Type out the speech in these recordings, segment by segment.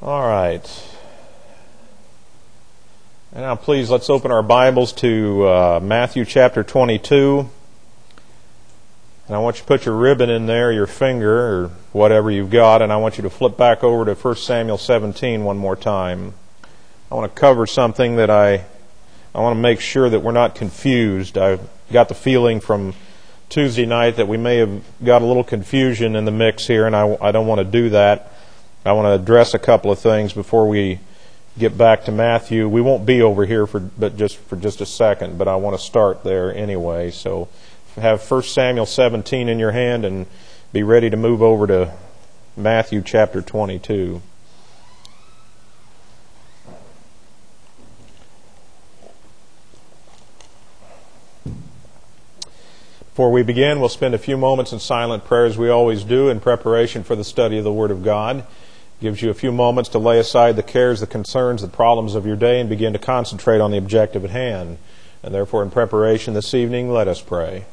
All right. And now please let's open our Bibles to Matthew chapter 22. And I want you to put your ribbon in there, your finger, or whatever you've got, and I want you to flip back over to 1 Samuel 17 one more time. I want to cover something that I want to make sure that we're not confused. I've got the feeling from Tuesday night that we may have got a little confusion in the mix here, and I don't want to do that. I want to address a couple of things before we get back to Matthew. We won't be over here for just a second, but I want to start there anyway. So have 1 Samuel 17 in your hand and be ready to move over to Matthew chapter 22. Before we begin, we'll spend a few moments in silent prayer as we always do in preparation for the study of the Word of God. Gives you a few moments to lay aside the cares, the concerns, the problems of your day and begin to concentrate on the objective at hand. And therefore, in preparation this evening, let us pray.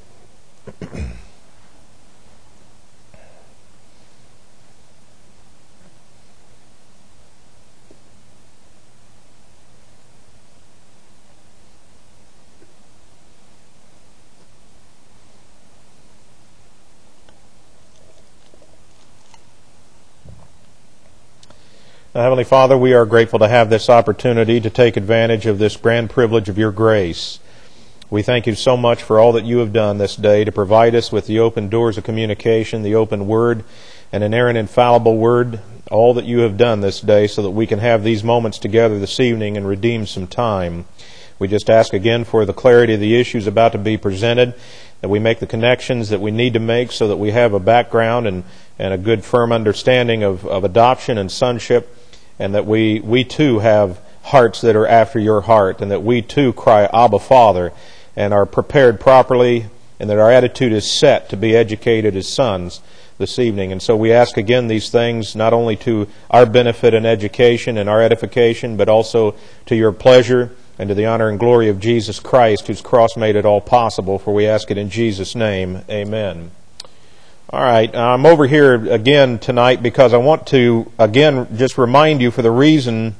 Heavenly Father, we are grateful to have this opportunity to take advantage of this grand privilege of your grace. We thank you so much for all that you have done this day to provide us with the open doors of communication, the open Word, and an inerrant, infallible Word, all that you have done this day so that we can have these moments together this evening and redeem some time. We just ask again for the clarity of the issues about to be presented, that we make the connections that we need to make so that we have a background and a good firm understanding of adoption and sonship, and that we too have hearts that are after your heart, and that we too cry, Abba, Father, and are prepared properly, and that our attitude is set to be educated as sons this evening. And so we ask again these things not only to our benefit and education and our edification, but also to your pleasure and to the honor and glory of Jesus Christ, whose cross made it all possible. For we ask it in Jesus' name. Amen. All right, I'm over here again tonight because I want to, again, just remind you for the reason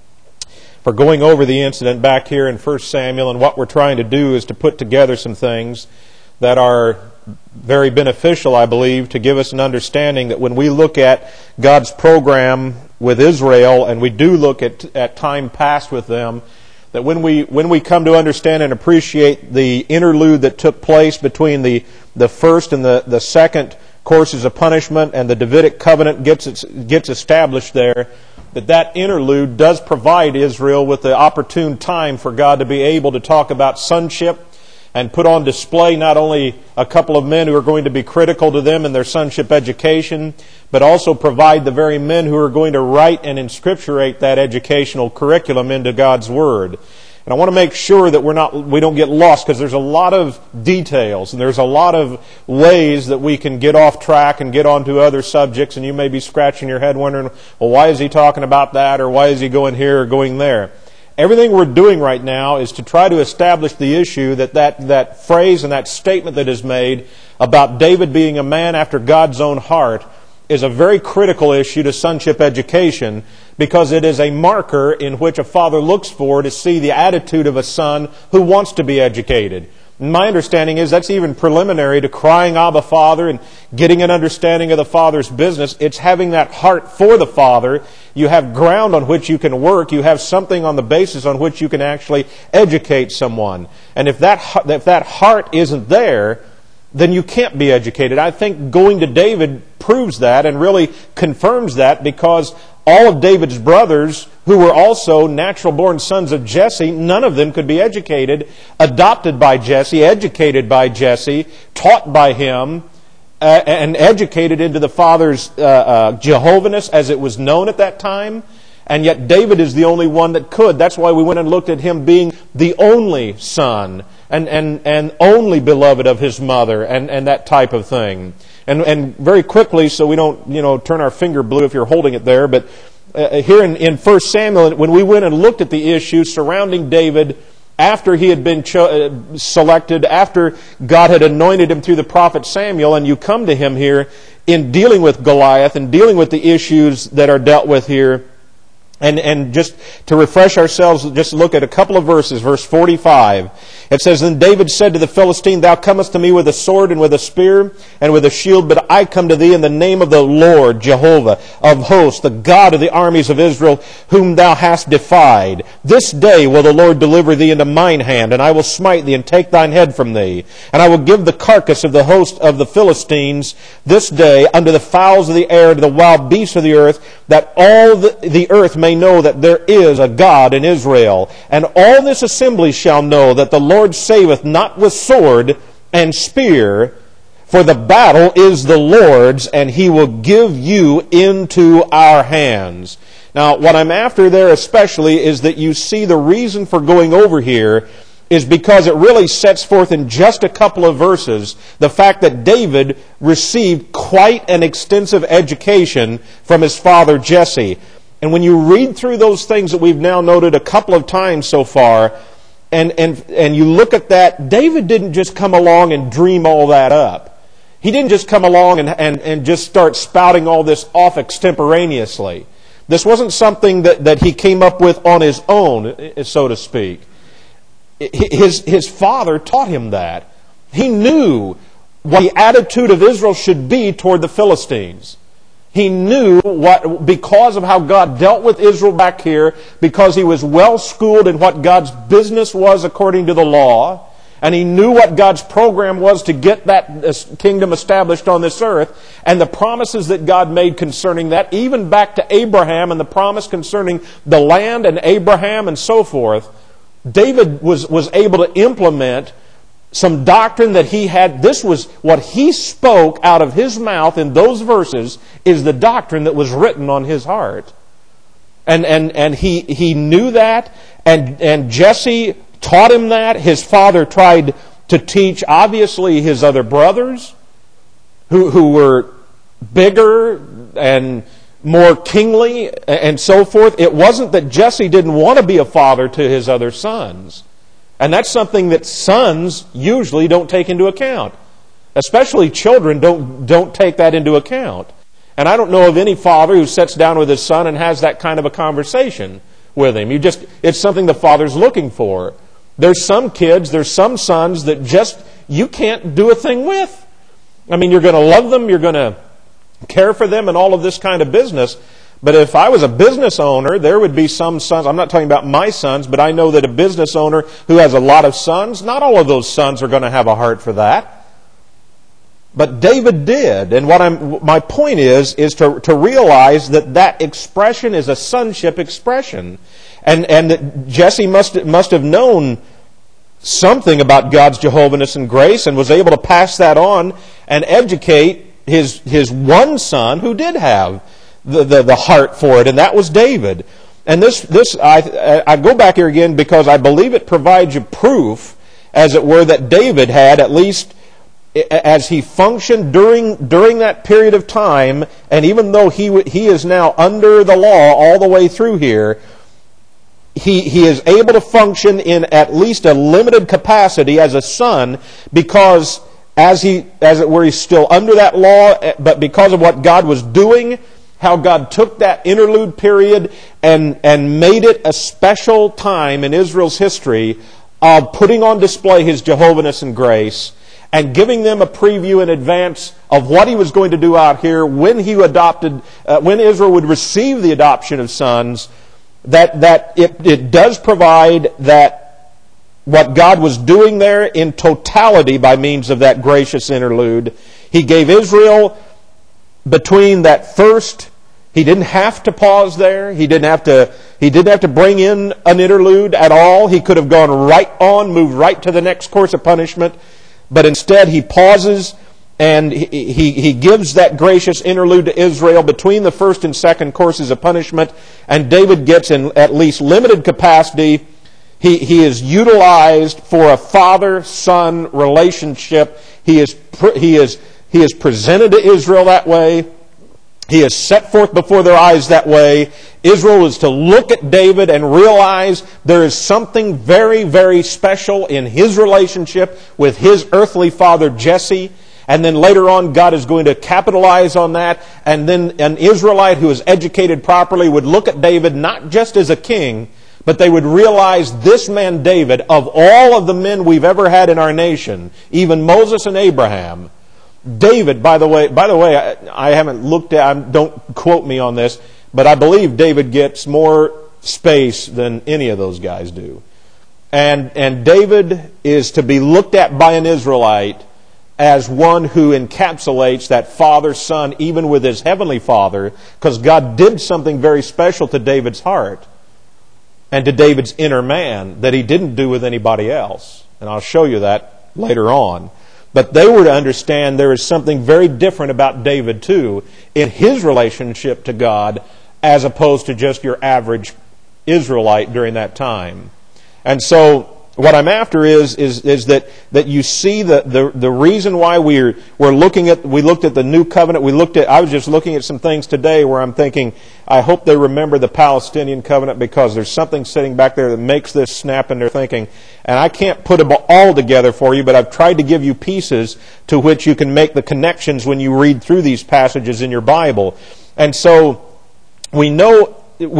for going over the incident back here in 1 Samuel, and what we're trying to do is to put together some things that are very beneficial, I believe, to give us an understanding that when we look at God's program with Israel, and we do look at time past with them, that when we come to understand and appreciate the interlude that took place between the first and the second courses of punishment, and the Davidic covenant gets established there, that interlude does provide Israel with the opportune time for God to be able to talk about sonship and put on display not only a couple of men who are going to be critical to them in their sonship education, but also provide the very men who are going to write and inscripturate that educational curriculum into God's Word. And I want to make sure that we don't get lost, because there's a lot of details and there's a lot of ways that we can get off track and get onto other subjects, and you may be scratching your head wondering, well, why is he talking about that, or why is he going here or going there? Everything we're doing right now is to try to establish the issue that phrase and that statement that is made about David being a man after God's own heart is a very critical issue to sonship education, because it is a marker in which a father looks for to see the attitude of a son who wants to be educated. My understanding is that's even preliminary to crying Abba, Father, and getting an understanding of the Father's business. It's having that heart for the Father. You have ground on which you can work. You have something on the basis on which you can actually educate someone. And if that heart isn't there, then you can't be educated. I think going to David proves that and really confirms that, because all of David's brothers, who were also natural-born sons of Jesse, none of them could be educated, adopted by Jesse, educated by Jesse, taught by him, and educated into the Father's Jehovahness as it was known at that time. And yet David is the only one that could. That's why we went and looked at him being the only son and only beloved of his mother and that type of thing. And very quickly, so we don't turn our finger blue if you're holding it there, but here in 1 Samuel, when we went and looked at the issue surrounding David after he had been selected, after God had anointed him through the prophet Samuel, and you come to him here in dealing with Goliath and dealing with the issues that are dealt with here, And just to refresh ourselves, just look at a couple of verses. Verse 45. It says, Then David said to the Philistine, Thou comest to me with a sword and with a spear and with a shield, but I come to thee in the name of the Lord, Jehovah of hosts, the God of the armies of Israel, whom thou hast defied. This day will the Lord deliver thee into mine hand, and I will smite thee and take thine head from thee. And I will give the carcass of the host of the Philistines this day unto the fowls of the air, to the wild beasts of the earth, that all the earth may know that there is a God in Israel. And all this assembly shall know that the Lord saveth not with sword and spear, for the battle is the Lord's, and He will give you into our hands. Now, what I'm after there especially is that you see the reason for going over here is because it really sets forth in just a couple of verses the fact that David received quite an extensive education from his father Jesse. And when you read through those things that we've now noted a couple of times so far, and you look at that, David didn't just come along and dream all that up. He didn't just come along and just start spouting all this off extemporaneously. This wasn't something that he came up with on his own, so to speak. His father taught him that. He knew what the attitude of Israel should be toward the Philistines. He knew what, because of how God dealt with Israel back here, because he was well schooled in what God's business was according to the law, and he knew what God's program was to get that kingdom established on this earth, and the promises that God made concerning that, even back to Abraham and the promise concerning the land and Abraham and so forth. David was able to implement some doctrine that he had. This was what he spoke out of his mouth in those verses, is the doctrine that was written on his heart. And he knew that, and Jesse taught him that. His father tried to teach, obviously, his other brothers, who were bigger and more kingly and so forth. It wasn't that Jesse didn't want to be a father to his other sons. And that's something that sons usually don't take into account. Especially children don't take that into account. And I don't know of any father who sits down with his son and has that kind of a conversation with him. It's something the father's looking for. There's some kids, there's some sons that just you can't do a thing with. I mean, you're going to love them, you're going to care for them and all of this kind of business. But if I was a business owner, there would be some sons. I'm not talking about my sons, but I know that a business owner who has a lot of sons, not all of those sons are going to have a heart for that. But David did. And my point is to realize that expression is a sonship expression. And that Jesse must have known something about God's Jehovah-ness and grace and was able to pass that on and educate his one son who did have the heart for it, and that was David. And I go back here again because I believe it provides you proof, as it were, that David had, at least as he functioned during that period of time, and even though he is now under the law all the way through here, he is able to function in at least a limited capacity as a son, because as it were, he's still under that law, but because of what God was doing, how God took that interlude period and made it a special time in Israel's history of putting on display His Jehovah-ness and grace and giving them a preview in advance of what He was going to do out here when when Israel would receive the adoption of sons, that it does provide that what God was doing there in totality by means of that gracious interlude. He gave Israel between that first. He didn't have to pause there. He didn't have to bring in an interlude at all. He could have gone right on, moved right to the next course of punishment. But instead he pauses and he gives that gracious interlude to Israel between the first and second courses of punishment. And David gets, in at least limited capacity, he is utilized for a father-son relationship. He is presented to Israel that way. He is set forth before their eyes that way. Israel is to look at David and realize there is something very, very special in his relationship with his earthly father Jesse. and then later on God is going to capitalize on that, and then an Israelite who is educated properly would look at David not just as a king, but they would realize this man David, of all of the men we've ever had in our nation, even Moses and Abraham, David, by the way, I haven't looked at, don't quote me on this, but I believe David gets more space than any of those guys do. And David is to be looked at by an Israelite as one who encapsulates that father-son, even with his heavenly Father, because God did something very special to David's heart and to David's inner man that he didn't do with anybody else. And I'll show you that later on. But they were to understand there is something very different about David, too, in his relationship to God, as opposed to just your average Israelite during that time. And so what I'm after is that you see the reason why we looked at the new covenant. I was just looking at some things today where I'm thinking, I hope they remember the Palestinian covenant, because there's something sitting back there that makes this snap in their thinking. And I can't put them all together for you, but I've tried to give you pieces to which you can make the connections when you read through these passages in your Bible. And so we know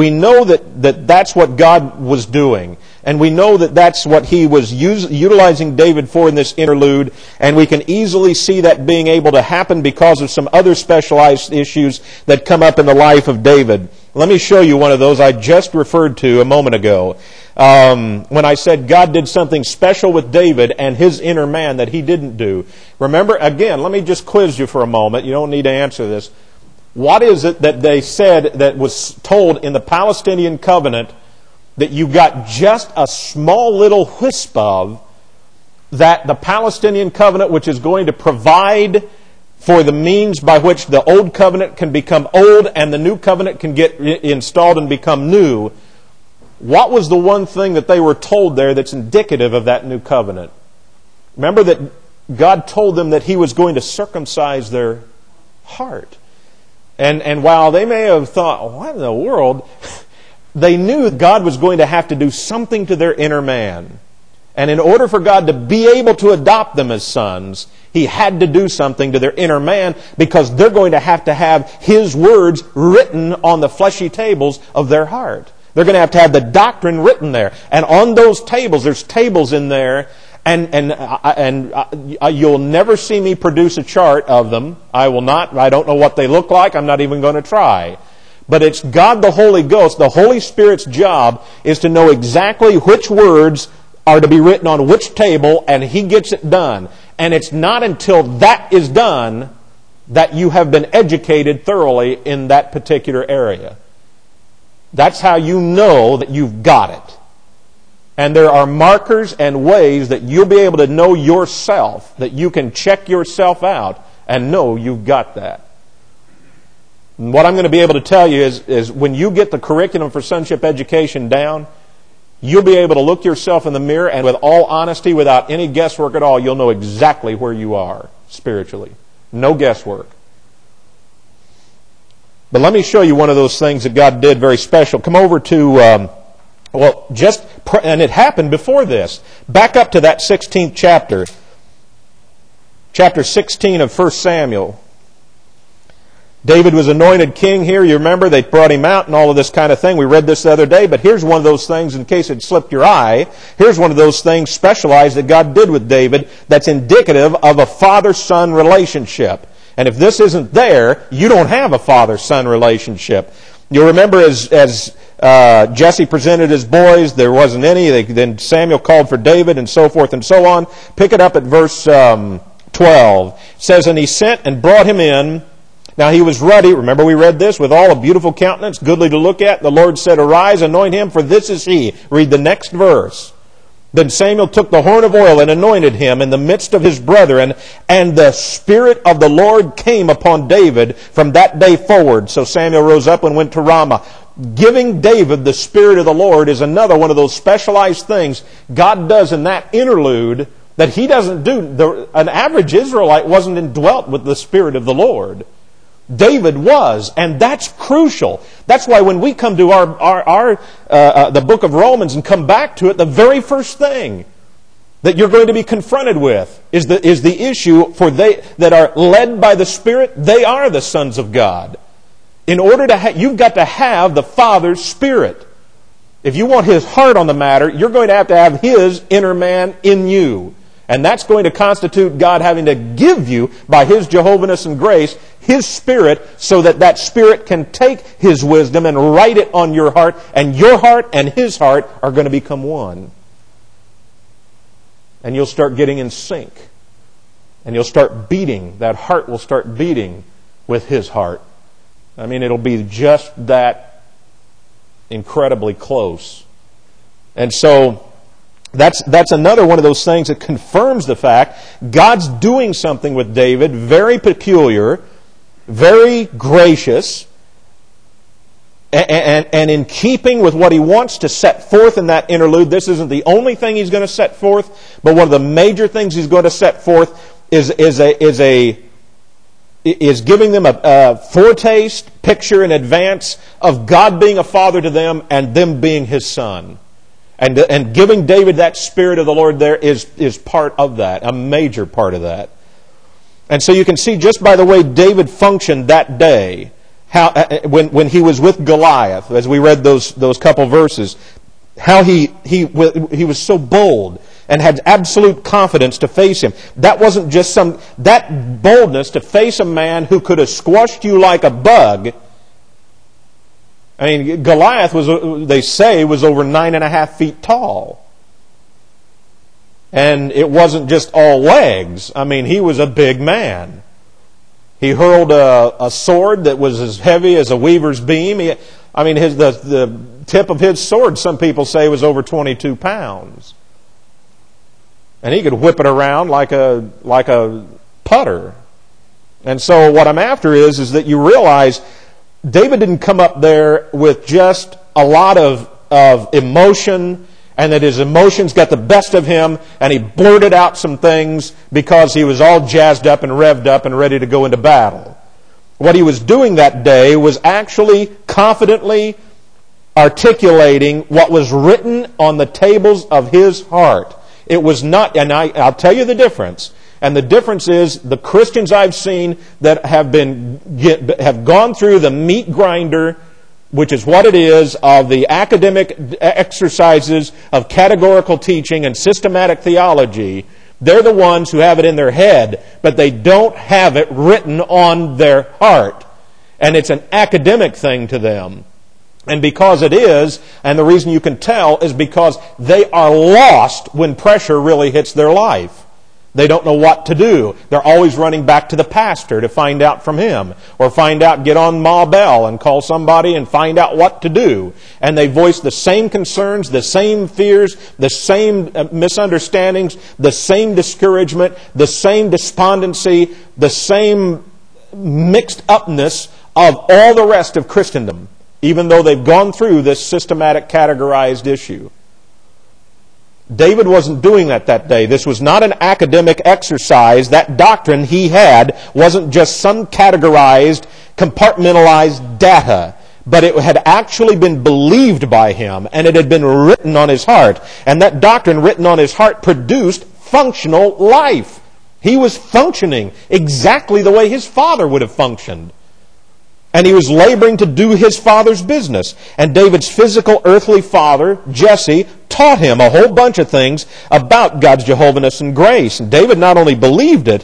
that that's what God was doing. And we know that that's what He was utilizing David for in this interlude. And we can easily see that being able to happen because of some other specialized issues that come up in the life of David. Let me show you one of those I just referred to a moment ago. When I said God did something special with David and his inner man that He didn't do. Remember, again, let me just quiz you for a moment. You don't need to answer this. What is it that they said that was told in the Palestinian covenant that you got just a small little wisp of, that the Palestinian covenant, which is going to provide for the means by which the old covenant can become old and the new covenant can get installed and become new, what was the one thing that they were told there that's indicative of that new covenant? Remember that God told them that He was going to circumcise their heart. And while they may have thought, what in the world? They knew God was going to have to do something to their inner man. And in order for God to be able to adopt them as sons, He had to do something to their inner man, because they're going to have His words written on the fleshy tables of their heart. They're going to have the doctrine written there. And on those tables, there's tables in there, and you'll never see me produce a chart of them. I will not. I don't know what they look like. I'm not even going to try. But it's God the Holy Ghost, the Holy Spirit's job is to know exactly which words are to be written on which table, and He gets it done. And it's not until that is done that you have been educated thoroughly in that particular area. That's how you know that you've got it. And there are markers and ways that you'll be able to know yourself, that you can check yourself out and know you've got that. And what I'm going to be able to tell you is when you get the curriculum for sonship education down, you'll be able to look yourself in the mirror, and with all honesty, without any guesswork at all, you'll know exactly where you are spiritually. No guesswork. But let me show you one of those things that God did very special. Come over to, and it happened before this. Back up to that 16th chapter. Chapter 16 of 1 Samuel. David was anointed king here. You remember they brought him out and all of this kind of thing. We read this the other day, but here's one of those things, in case it slipped your eye, here's one of those things specialized that God did with David that's indicative of a father-son relationship. And if this isn't there, you don't have a father-son relationship. You'll remember as Jesse presented his boys, there wasn't any. Then Samuel called for David and so forth and so on. Pick it up at verse 12. It says, and he sent and brought him in. Now he was ruddy, remember we read this, with all a beautiful countenance, goodly to look at. The Lord said, arise, anoint him, for this is he. Read the next verse. Then Samuel took the horn of oil and anointed him in the midst of his brethren, and the Spirit of the Lord came upon David from that day forward. So Samuel rose up and went to Ramah. Giving David the Spirit of the Lord is another one of those specialized things God does in that interlude that He doesn't do. An average Israelite wasn't indwelt with the Spirit of the Lord. David was, and that's crucial. That's why when we come to the book of Romans and come back to it, the very first thing that you're going to be confronted with is the issue for they that are led by the Spirit, they are the sons of God. In order to you've got to have the Father's Spirit. If you want His heart on the matter, you're going to have His inner man in you. And that's going to constitute God having to give you, by His Jehovah-ness and grace, His Spirit, so that that Spirit can take His wisdom and write it on your heart, and your heart and His heart are going to become one. And you'll start getting in sync. And you'll start beating. That heart will start beating with His heart. I mean, it'll be just that incredibly close. And so that's another one of those things that confirms the fact God's doing something with David, very peculiar, very gracious, and in keeping with what He wants to set forth in that interlude. This isn't the only thing He's going to set forth, but one of the major things He's going to set forth is giving them a foretaste, picture in advance of God being a father to them and them being His son. And giving David that Spirit of the Lord there is part of that, a major part of that. And so you can see just by the way David functioned that day, how when he was with Goliath, as we read those couple verses, how he was so bold and had absolute confidence to face him. That wasn't just that boldness to face a man who could have squashed you like a bug. I mean, Goliath they say, was over 9.5 feet tall. And it wasn't just all legs. I mean, he was a big man. He hurled a sword that was as heavy as a weaver's beam. The tip of his sword, some people say, was over 22 pounds. And he could whip it around like a putter. And so what I'm after is that you realize David didn't come up there with just a lot of emotion, and that his emotions got the best of him, and he blurted out some things because he was all jazzed up and revved up and ready to go into battle. What he was doing that day was actually confidently articulating what was written on the tables of his heart. It was not, and I'll tell you the difference. And the difference is the Christians I've seen that have gone through the meat grinder, which is what it is, of the academic exercises of categorical teaching and systematic theology. They're the ones who have it in their head, but they don't have it written on their heart. And it's an academic thing to them. And because it is, and the reason you can tell is because they are lost when pressure really hits their life. They don't know what to do. They're always running back to the pastor to find out from him. Or get on Ma Bell and call somebody and find out what to do. And they voice the same concerns, the same fears, the same misunderstandings, the same discouragement, the same despondency, the same mixed upness of all the rest of Christendom, even though they've gone through this systematic categorized issue. David wasn't doing that day. This was not an academic exercise. That doctrine he had wasn't just some categorized, compartmentalized data, but it had actually been believed by him, and it had been written on his heart. And that doctrine written on his heart produced functional life. He was functioning exactly the way his father would have functioned. And he was laboring to do his father's business. And David's physical earthly father, Jesse, taught him a whole bunch of things about God's Jehovah-ness and grace. And David not only believed it,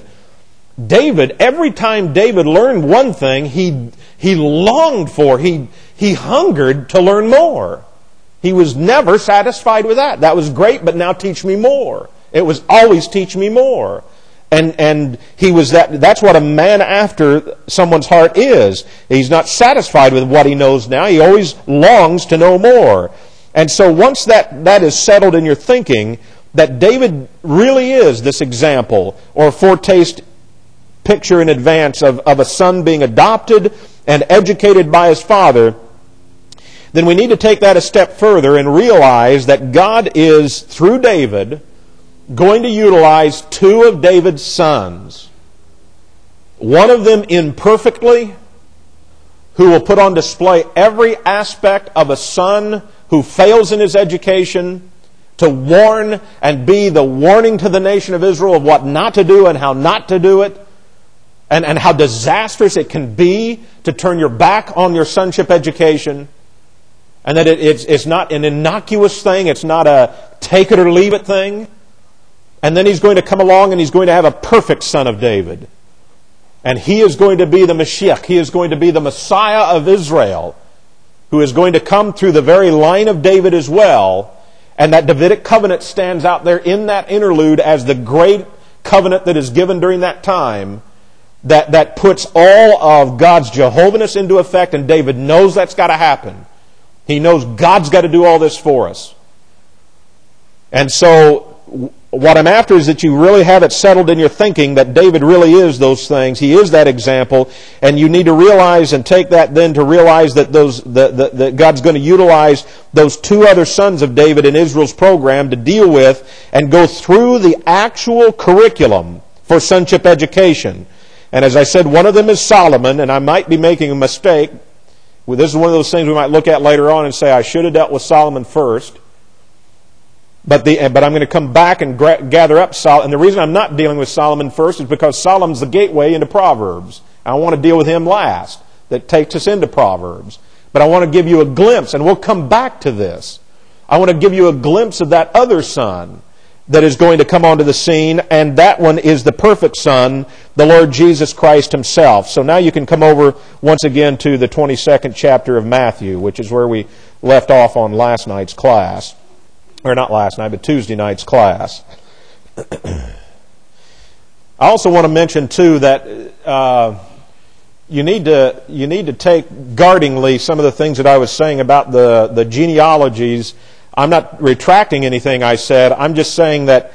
every time David learned one thing, he longed for, he hungered to learn more. He was never satisfied with that. That was great, but now teach me more. It was always teach me more. And he was that's what a man after someone's heart is. He's not satisfied with what he knows now. He always longs to know more. And so once that is settled in your thinking, that David really is this example or foretaste picture in advance of a son being adopted and educated by his father, then we need to take that a step further and realize that God is, through David, going to utilize two of David's sons. One of them imperfectly, who will put on display every aspect of a son who fails in his education, to warn and be the warning to the nation of Israel of what not to do and how not to do it, and how disastrous it can be to turn your back on your sonship education, and that it's not an innocuous thing, it's not a take it or leave it thing. And then He's going to come along and He's going to have a perfect son of David. And He is going to be the Mashiach. He is going to be the Messiah of Israel, who is going to come through the very line of David as well. And that Davidic covenant stands out there in that interlude as the great covenant that is given during that time, that puts all of God's Jehovah-ness into effect, and David knows that's got to happen. He knows God's got to do all this for us. And so what I'm after is that you really have it settled in your thinking that David really is those things. He is that example, and you need to realize and take that then to realize that that God's going to utilize those two other sons of David in Israel's program to deal with and go through the actual curriculum for sonship education. And as I said, one of them is Solomon, and I might be making a mistake. Well, this is one of those things we might look at later on and say, I should have dealt with Solomon first. But I'm going to come back and gather up Solomon. And the reason I'm not dealing with Solomon first is because Solomon's the gateway into Proverbs. I want to deal with him last. That takes us into Proverbs. But I want to give you a glimpse, and we'll come back to this. I want to give you a glimpse of that other son that is going to come onto the scene, and that one is the perfect Son, the Lord Jesus Christ Himself. So now you can come over once again to the 22nd chapter of Matthew, which is where we left off on last night's class. Or not last night, but Tuesday night's class. I also want to mention, too, that you need to take guardingly some of the things that I was saying about the genealogies. I'm not retracting anything I said. I'm just saying that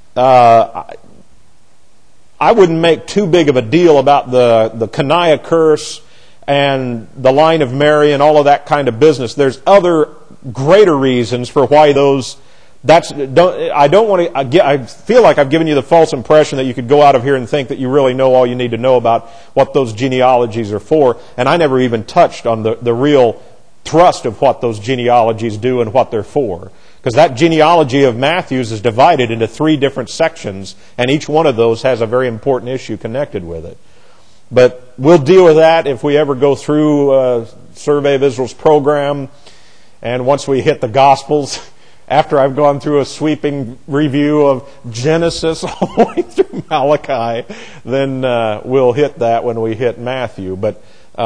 I wouldn't make too big of a deal about the Caniah curse and the line of Mary and all of that kind of business. There's other greater reasons for why those. I feel like I've given you the false impression that you could go out of here and think that you really know all you need to know about what those genealogies are for. And I never even touched on the real thrust of what those genealogies do and what they're for. Because that genealogy of Matthew's is divided into 3 different sections, and each one of those has a very important issue connected with it. But we'll deal with that if we ever go through Survey of Israel's program, and once we hit the Gospels, after I've gone through a sweeping review of Genesis all the way through Malachi, then we'll hit that when we hit Matthew. But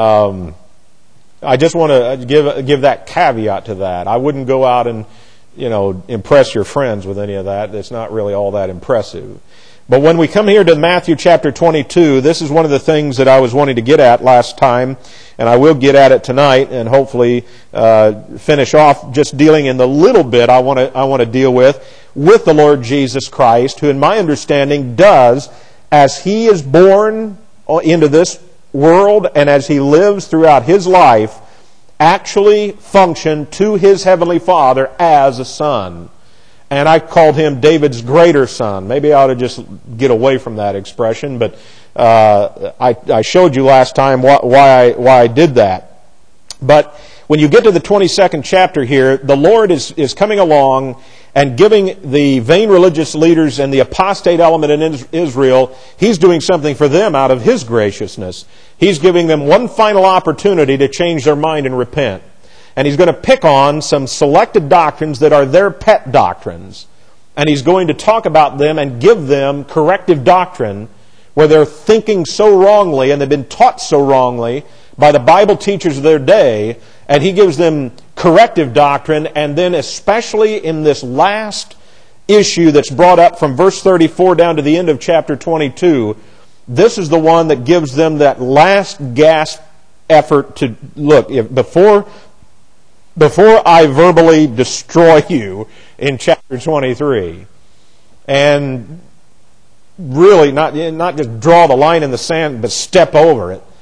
I just want to give that caveat to that. I wouldn't go out and, impress your friends with any of that. It's not really all that impressive. But when we come here to Matthew chapter 22, this is one of the things that I was wanting to get at last time, and I will get at it tonight, and hopefully finish off just dealing in the little bit I want to deal with the Lord Jesus Christ, who, in my understanding, does, as He is born into this world and as He lives throughout His life, actually function to His Heavenly Father as a son. And I called Him David's greater son. Maybe I ought to just get away from that expression, but I showed you last time why I did that. But when you get to the 22nd chapter here, the Lord is coming along and giving the vain religious leaders and the apostate element in Israel, He's doing something for them out of His graciousness. He's giving them one final opportunity to change their mind and repent. And He's going to pick on some selected doctrines that are their pet doctrines. And He's going to talk about them and give them corrective doctrine where they're thinking so wrongly and they've been taught so wrongly by the Bible teachers of their day. And He gives them corrective doctrine. And then especially in this last issue that's brought up from verse 34 down to the end of chapter 22, this is the one that gives them that last gasp effort to, look, before I verbally destroy you in chapter 23, and really not just draw the line in the sand, but step over it.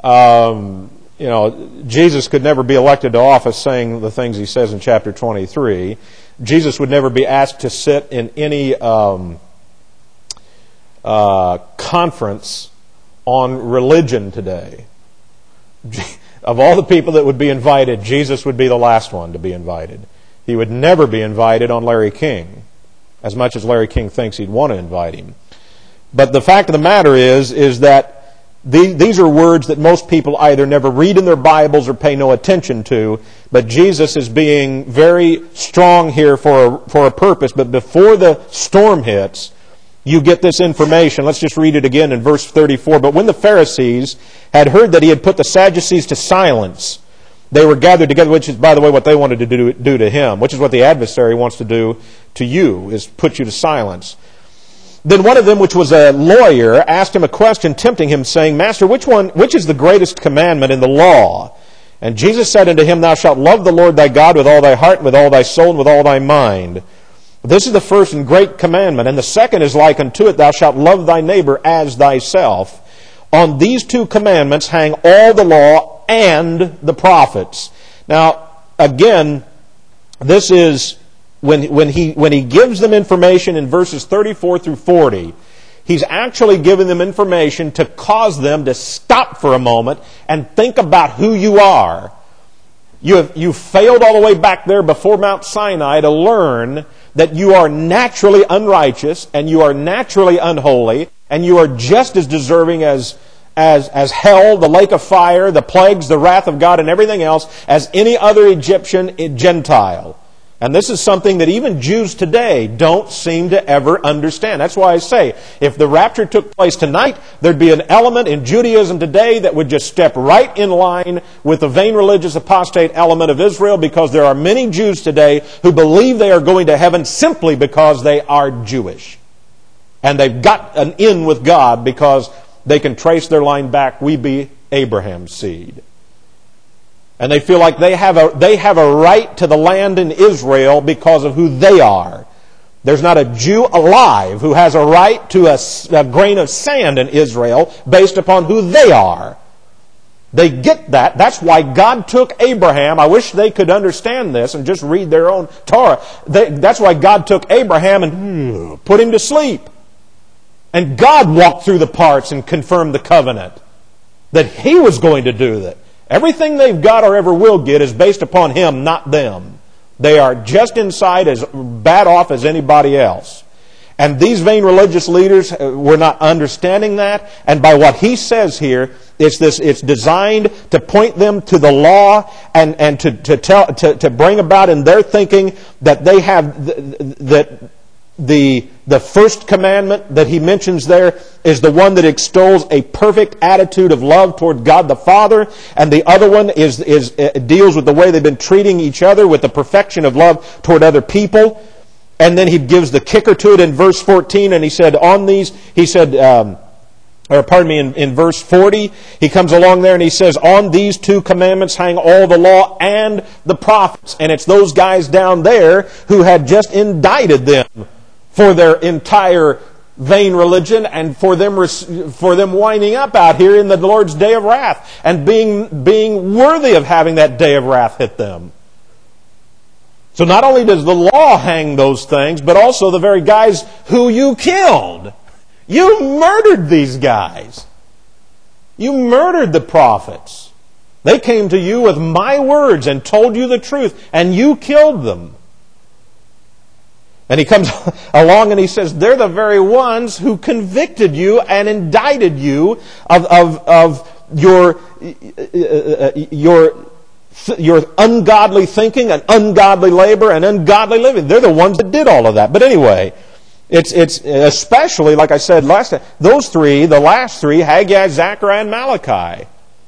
Jesus could never be elected to office saying the things He says in chapter 23. Jesus would never be asked to sit in any conference on religion today. Of all the people that would be invited, Jesus would be the last one to be invited. he would never be invited on Larry King, as much as Larry King thinks he'd want to invite him. But the fact of the matter is that these are words that most people either never read in their Bibles or pay no attention to. But Jesus is being very strong here for a purpose. But before the storm hits, you get this information. Let's just read it again in verse 34. But when the Pharisees had heard that he had put the Sadducees to silence, they were gathered together, which is, by the way, what they wanted to do to him, which is what the adversary wants to do to you, is put you to silence. Then one of them, which was a lawyer, asked him a question, tempting him, saying, Master, which is the greatest commandment in the law? And Jesus said unto him, Thou shalt love the Lord thy God with all thy heart, and with all thy soul, and with all thy mind. This is the first and great commandment. And the second is like unto it, Thou shalt love thy neighbor as thyself. On these two commandments hang all the law and the prophets. Now, again, this is when he gives them information in verses 34 through 40, he's actually giving them information to cause them to stop for a moment and think about who you are. You've failed all the way back there before Mount Sinai to learn that you are naturally unrighteous and you are naturally unholy and you are just as deserving as hell, the lake of fire, the plagues, the wrath of God, and everything else as any other Egyptian Gentile. And this is something that even Jews today don't seem to ever understand. That's why I say, if the rapture took place tonight, there'd be an element in Judaism today that would just step right in line with the vain religious apostate element of Israel, because there are many Jews today who believe they are going to heaven simply because they are Jewish. And they've got an in with God because they can trace their line back, we be Abraham's seed. And they feel like they have a right to the land in Israel because of who they are. There's not a Jew alive who has a right to a grain of sand in Israel based upon who they are. They get that. That's why God took Abraham. I wish they could understand this and just read their own Torah. That's why God took Abraham and put him to sleep. And God walked through the parts and confirmed the covenant that He was going to do that. Everything they've got or ever will get is based upon Him, not them. They are just inside as bad off as anybody else. And these vain religious leaders were not understanding that. And by what he says here, it's designed to point them to the law and to bring about in their thinking that they have the first commandment that he mentions there is the one that extols a perfect attitude of love toward God the Father, and the other one deals with the way they've been treating each other with the perfection of love toward other people. And then he gives the kicker to it in verse 14, and he said, in verse 40, he comes along there and he says, on these two commandments hang all the law and the prophets. And it's those guys down there who had just indicted them for their entire vain religion and for them winding up out here in the Lord's day of wrath and being worthy of having that day of wrath hit them. So not only does the law hang those things, but also the very guys who you killed. You murdered these guys. You murdered the prophets. They came to you with my words and told you the truth, and you killed them. And he comes along and he says, they're the very ones who convicted you and indicted you of your ungodly thinking and ungodly labor and ungodly living. They're the ones that did all of that. But anyway, it's especially, like I said last time, those three, the last three, Haggai, Zechariah, and Malachi.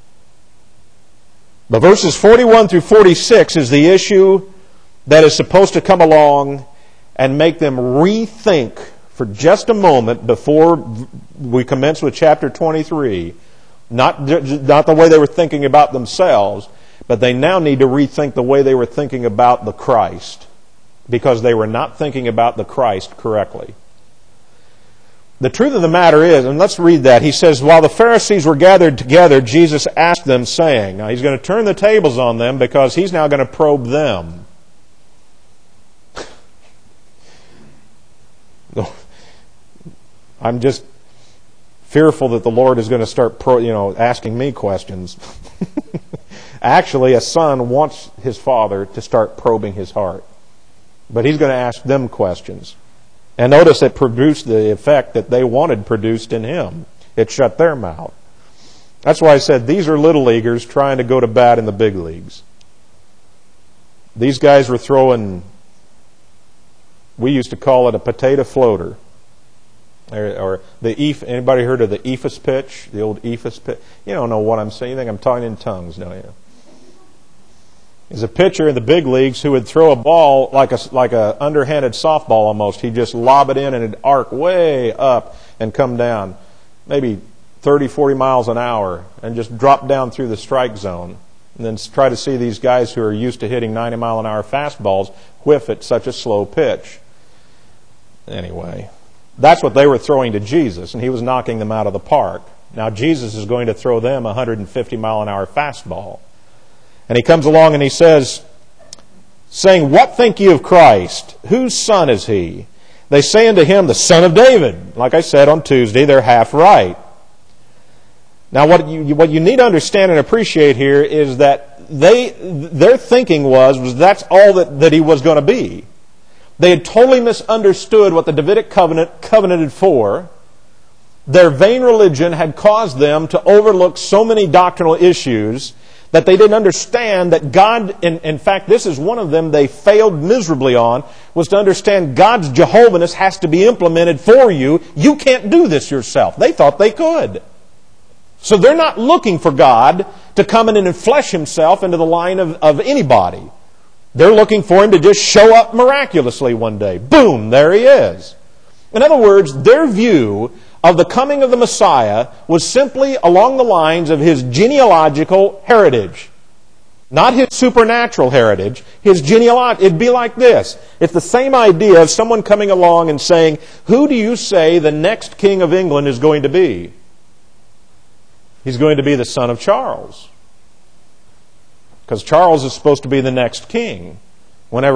But verses 41 through 46 is the issue that is supposed to come along and make them rethink for just a moment before we commence with chapter 23. Not the way they were thinking about themselves, but they now need to rethink the way they were thinking about the Christ, because they were not thinking about the Christ correctly. The truth of the matter is, and let's read that, he says, while the Pharisees were gathered together, Jesus asked them, saying, now he's going to turn the tables on them because he's now going to probe them. I'm just fearful that the Lord is going to start asking me questions. Actually, a son wants his father to start probing his heart. But he's going to ask them questions. And notice it produced the effect that they wanted produced in him. It shut their mouth. That's why I said these are little leaguers trying to go to bat in the big leagues. These guys were throwing, we used to call it a potato floater. Or anybody heard of the ephus pitch? The old ephus pitch? You don't know what I'm saying. You think I'm talking in tongues, don't you? There's a pitcher in the big leagues who would throw a ball like a underhanded softball almost. He'd just lob it in and it'd arc way up and come down, maybe 30, 40 miles an hour, and just drop down through the strike zone. And then try to see these guys who are used to hitting 90-mile-an-hour fastballs whiff at such a slow pitch. Anyway, that's what they were throwing to Jesus, and he was knocking them out of the park. Now Jesus is going to throw them a 150-mile-an-hour fastball. And he comes along and he says, saying, "What think ye of Christ? Whose son is he?" They say unto him, "The son of David." Like I said on Tuesday, they're half right. Now what you need to understand and appreciate here is that their thinking was that's all that he was going to be. They had totally misunderstood what the Davidic covenant covenanted for. Their vain religion had caused them to overlook so many doctrinal issues that they didn't understand that God, in fact, this is one of them they failed miserably on, was to understand God's Jehovahness has to be implemented for you. You can't do this yourself. They thought they could. So they're not looking for God to come in and enflesh Himself into the line of anybody. They're looking for Him to just show up miraculously one day. Boom, there He is. In other words, their view of the coming of the Messiah was simply along the lines of His genealogical heritage. Not His supernatural heritage, His genealogy. It'd be like this. It's the same idea of someone coming along and saying, "Who do you say the next king of England is going to be?" He's going to be the son of Charles. Because Charles is supposed to be the next king. Whenever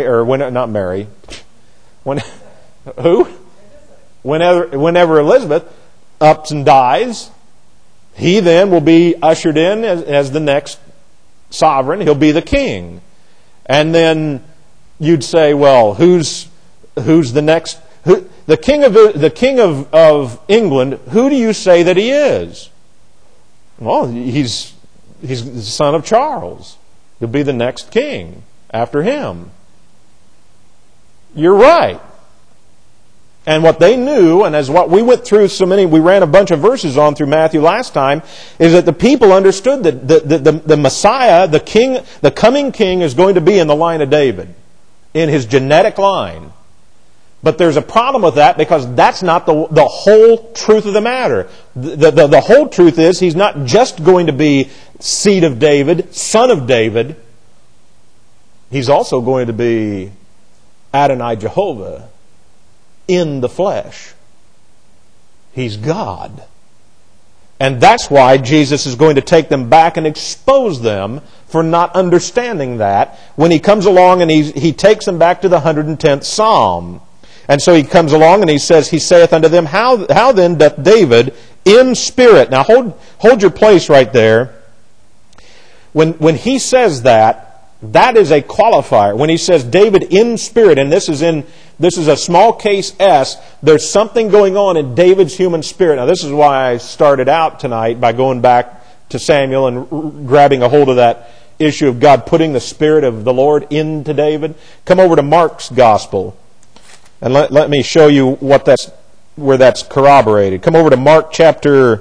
Elizabeth ups and dies, he then will be ushered in as the next sovereign. He'll be the king. And then you'd say, well, who's the next? The king of England, who do you say that he is? Well, he's the son of Charles. He'll be the next king after him. You're right. And what they knew, and as what we went through we ran a bunch of verses on through Matthew last time, is that the people understood that the Messiah, the king, the coming king is going to be in the line of David, in his genetic line. But there's a problem with that because that's not the whole truth of the matter. The whole truth is he's not just going to be seed of David, son of David. He's also going to be Adonai Jehovah in the flesh. He's God. And that's why Jesus is going to take them back and expose them for not understanding that when He comes along and He takes them back to the 110th Psalm. And so He comes along and He says, He saith unto them, How then doth David in spirit? Now hold your place right there. When He says that is a qualifier. When He says David in spirit, and this is a small case S, there's something going on in David's human spirit. Now this is why I started out tonight by going back to Samuel and grabbing a hold of that issue of God putting the Spirit of the Lord into David. Come over to Mark's Gospel. And let me show you where that's corroborated. Come over to Mark chapter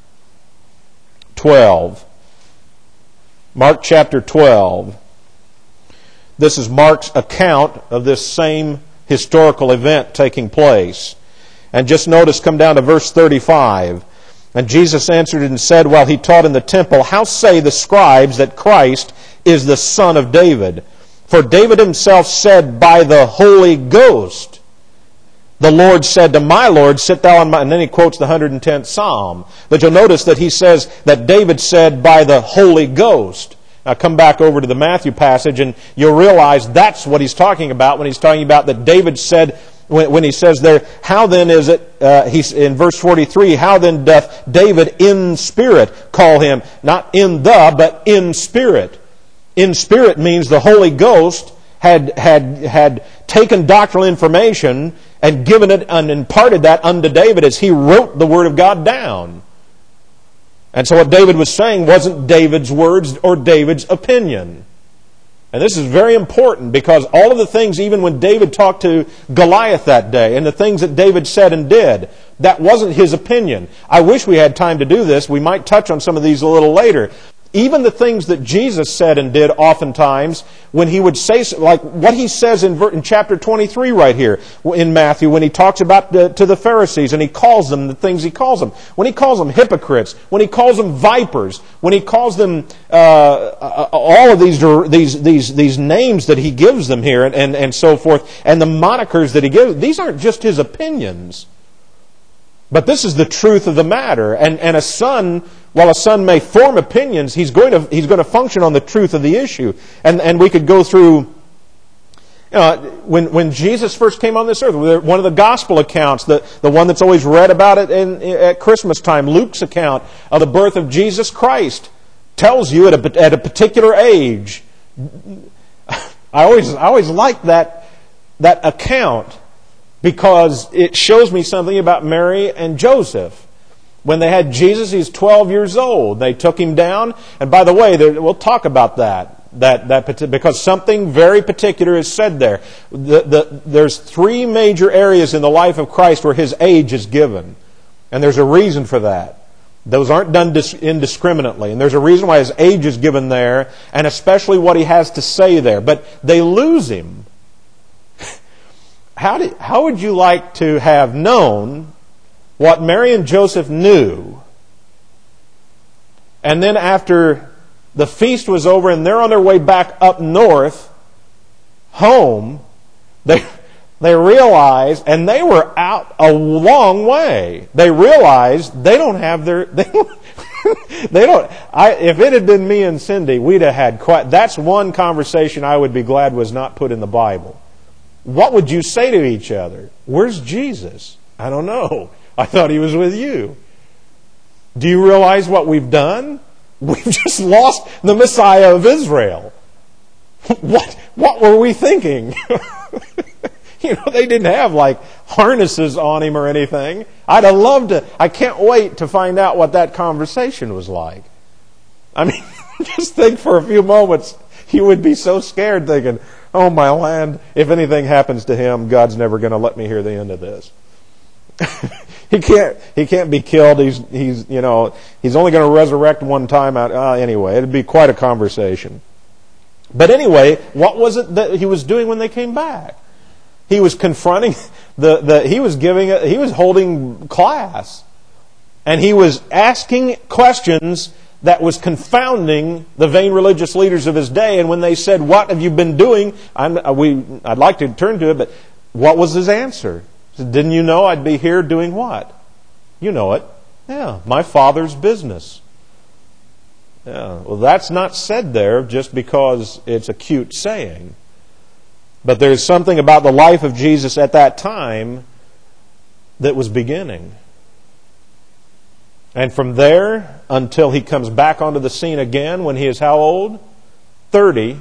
12. Mark chapter 12. This is Mark's account of this same historical event taking place. And just notice, come down to verse 35. And Jesus answered and said, while He taught in the temple, How say the scribes that Christ is the son of David? For David himself said, by the Holy Ghost, the Lord said to my Lord, sit thou on my... And then he quotes the 110th Psalm. But you'll notice that he says that David said by the Holy Ghost. Now come back over to the Matthew passage and you'll realize that's what he's talking about when he's talking about that David said, when he says there, how then is it, he's in verse 43, how then doth David in spirit call him? Not in but in spirit. In spirit means the Holy Ghost had taken doctrinal information and given it and imparted that unto David as he wrote the Word of God down. And so what David was saying wasn't David's words or David's opinion. And this is very important because all of the things, even when David talked to Goliath that day, and the things that David said and did, that wasn't his opinion. I wish we had time to do this. We might touch on some of these a little later. Even the things that Jesus said and did oftentimes, when he would say, like what he says in chapter 23 right here in Matthew, when he talks about to the Pharisees and he calls them the things he calls them. When he calls them hypocrites, when he calls them vipers, when he calls them all of these names that he gives them here and so forth, and the monikers that he gives, these aren't just his opinions. But this is the truth of the matter. And a son, while a son may form opinions, he's going to function on the truth of the issue. And we could go through, when Jesus first came on this earth, one of the gospel accounts, the one that's always read about it at Christmas time, Luke's account of the birth of Jesus Christ, tells you at a particular age. I always like that account, because it shows me something about Mary and Joseph. When they had Jesus, he's 12 years old. They took him down. And by the way, we'll talk about that because something very particular is said there. There's three major areas in the life of Christ where his age is given. And there's a reason for that. Those aren't done indiscriminately. And there's a reason why his age is given there, and especially what he has to say there. But they lose him. How would you like to have known what Mary and Joseph knew, and then after the feast was over and they're on their way back up north, home, they realized, and they were out a long way, they realized they don't have their... if it had been me and Cindy, we'd have had quite... That's one conversation I would be glad was not put in the Bible. What would you say to each other? Where's Jesus? I don't know. I thought he was with you. Do you realize what we've done? We've just lost the Messiah of Israel. What were we thinking? They didn't have like harnesses on him or anything. I'd have loved to. I can't wait to find out what that conversation was like. I mean, just think for a few moments. You would be so scared thinking, oh my land, if anything happens to him, God's never going to let me hear the end of this. He can't be killed. He's only going to resurrect one time out. Anyway, it'd be quite a conversation. But anyway, what was it that he was doing when they came back? He was confronting he was holding class, and he was asking questions that was confounding the vain religious leaders of his day. And when they said, "What have you been doing?" I'd like to turn to it, but what was his answer? He said, "Didn't you know I'd be here doing what?" You know it. Yeah, my Father's business. Yeah, well, that's not said there just because it's a cute saying. But there's something about the life of Jesus at that time that was beginning. And from there until he comes back onto the scene again when he is how old? 30.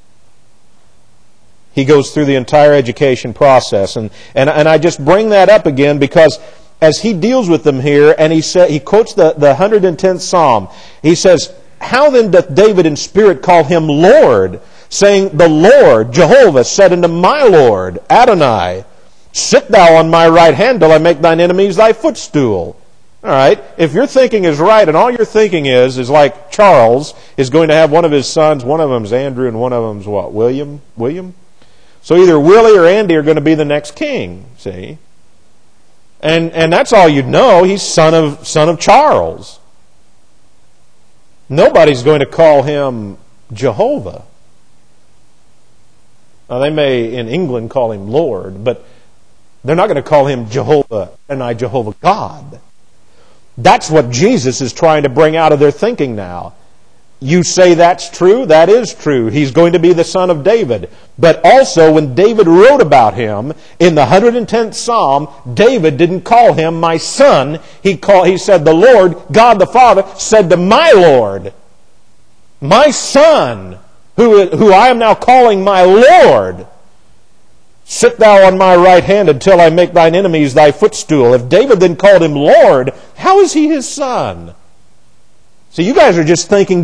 He goes through the entire education process. And I just bring that up again because as he deals with them here, and he quotes the 110th Psalm, he says, "How then doth David in spirit call him Lord, saying, The Lord, Jehovah, said unto my Lord, Adonai, sit thou on my right hand till I make thine enemies thy footstool." All right, if your thinking is right, and all your thinking is like Charles is going to have one of his sons, one of them's Andrew, and one of them's what? William? So either Willie or Andy are going to be the next king, see? And that's all you'd know. He's son of Charles. Nobody's going to call him Jehovah. Now, they may in England call him Lord, but they're not going to call him Jehovah and I Jehovah God. That's what Jesus is trying to bring out of their thinking now. You say that's true? That is true. He's going to be the son of David. But also, when David wrote about him in the 110th Psalm, David didn't call him my son. He said, the Lord, God the Father, said to my Lord, my son, who I am now calling my Lord. Sit thou on my right hand until I make thine enemies thy footstool. If David then called him Lord, how is he his son? So you guys are just thinking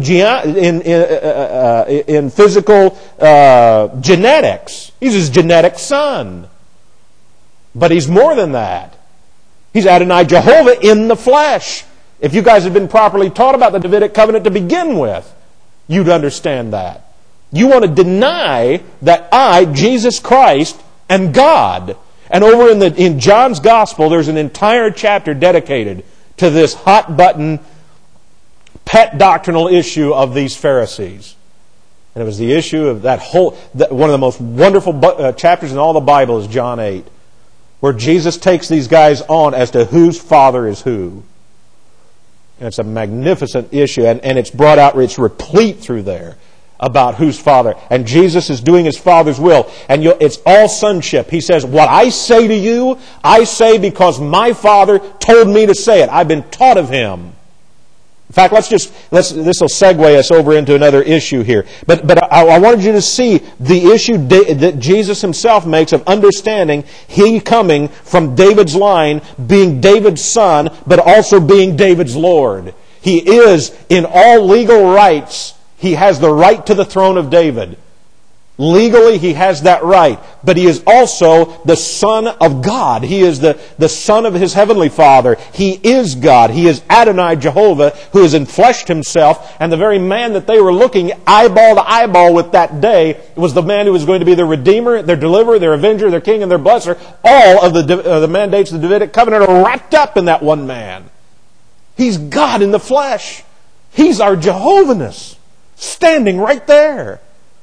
in physical genetics. He's his genetic son. But he's more than that. He's Adonai Jehovah in the flesh. If you guys had been properly taught about the Davidic covenant to begin with, you'd understand that. You want to deny that I, Jesus Christ, am God. And over in John's Gospel, there's an entire chapter dedicated to this hot-button, pet doctrinal issue of these Pharisees. And it was the issue of one of the most wonderful chapters in all the Bible is John 8, where Jesus takes these guys on as to whose father is who. And it's a magnificent issue, and it's brought out, it's replete through there about whose father. And Jesus is doing His Father's will. And it's all sonship. He says, what I say to you, I say because my Father told me to say it. I've been taught of Him. In fact, this will segue us over into another issue here. But I wanted you to see the issue that Jesus Himself makes of understanding He coming from David's line, being David's son, but also being David's Lord. He is, in all legal rights, He has the right to the throne of David. Legally, He has that right. But He is also the Son of God. He is the Son of His Heavenly Father. He is God. He is Adonai Jehovah, who has enfleshed Himself. And the very man that they were looking eyeball to eyeball with that day was the man who was going to be their Redeemer, their Deliverer, their Avenger, their King, and their Blesser. All of the mandates of the Davidic covenant are wrapped up in that one man. He's God in the flesh. He's our Jehovah-ness, standing right there.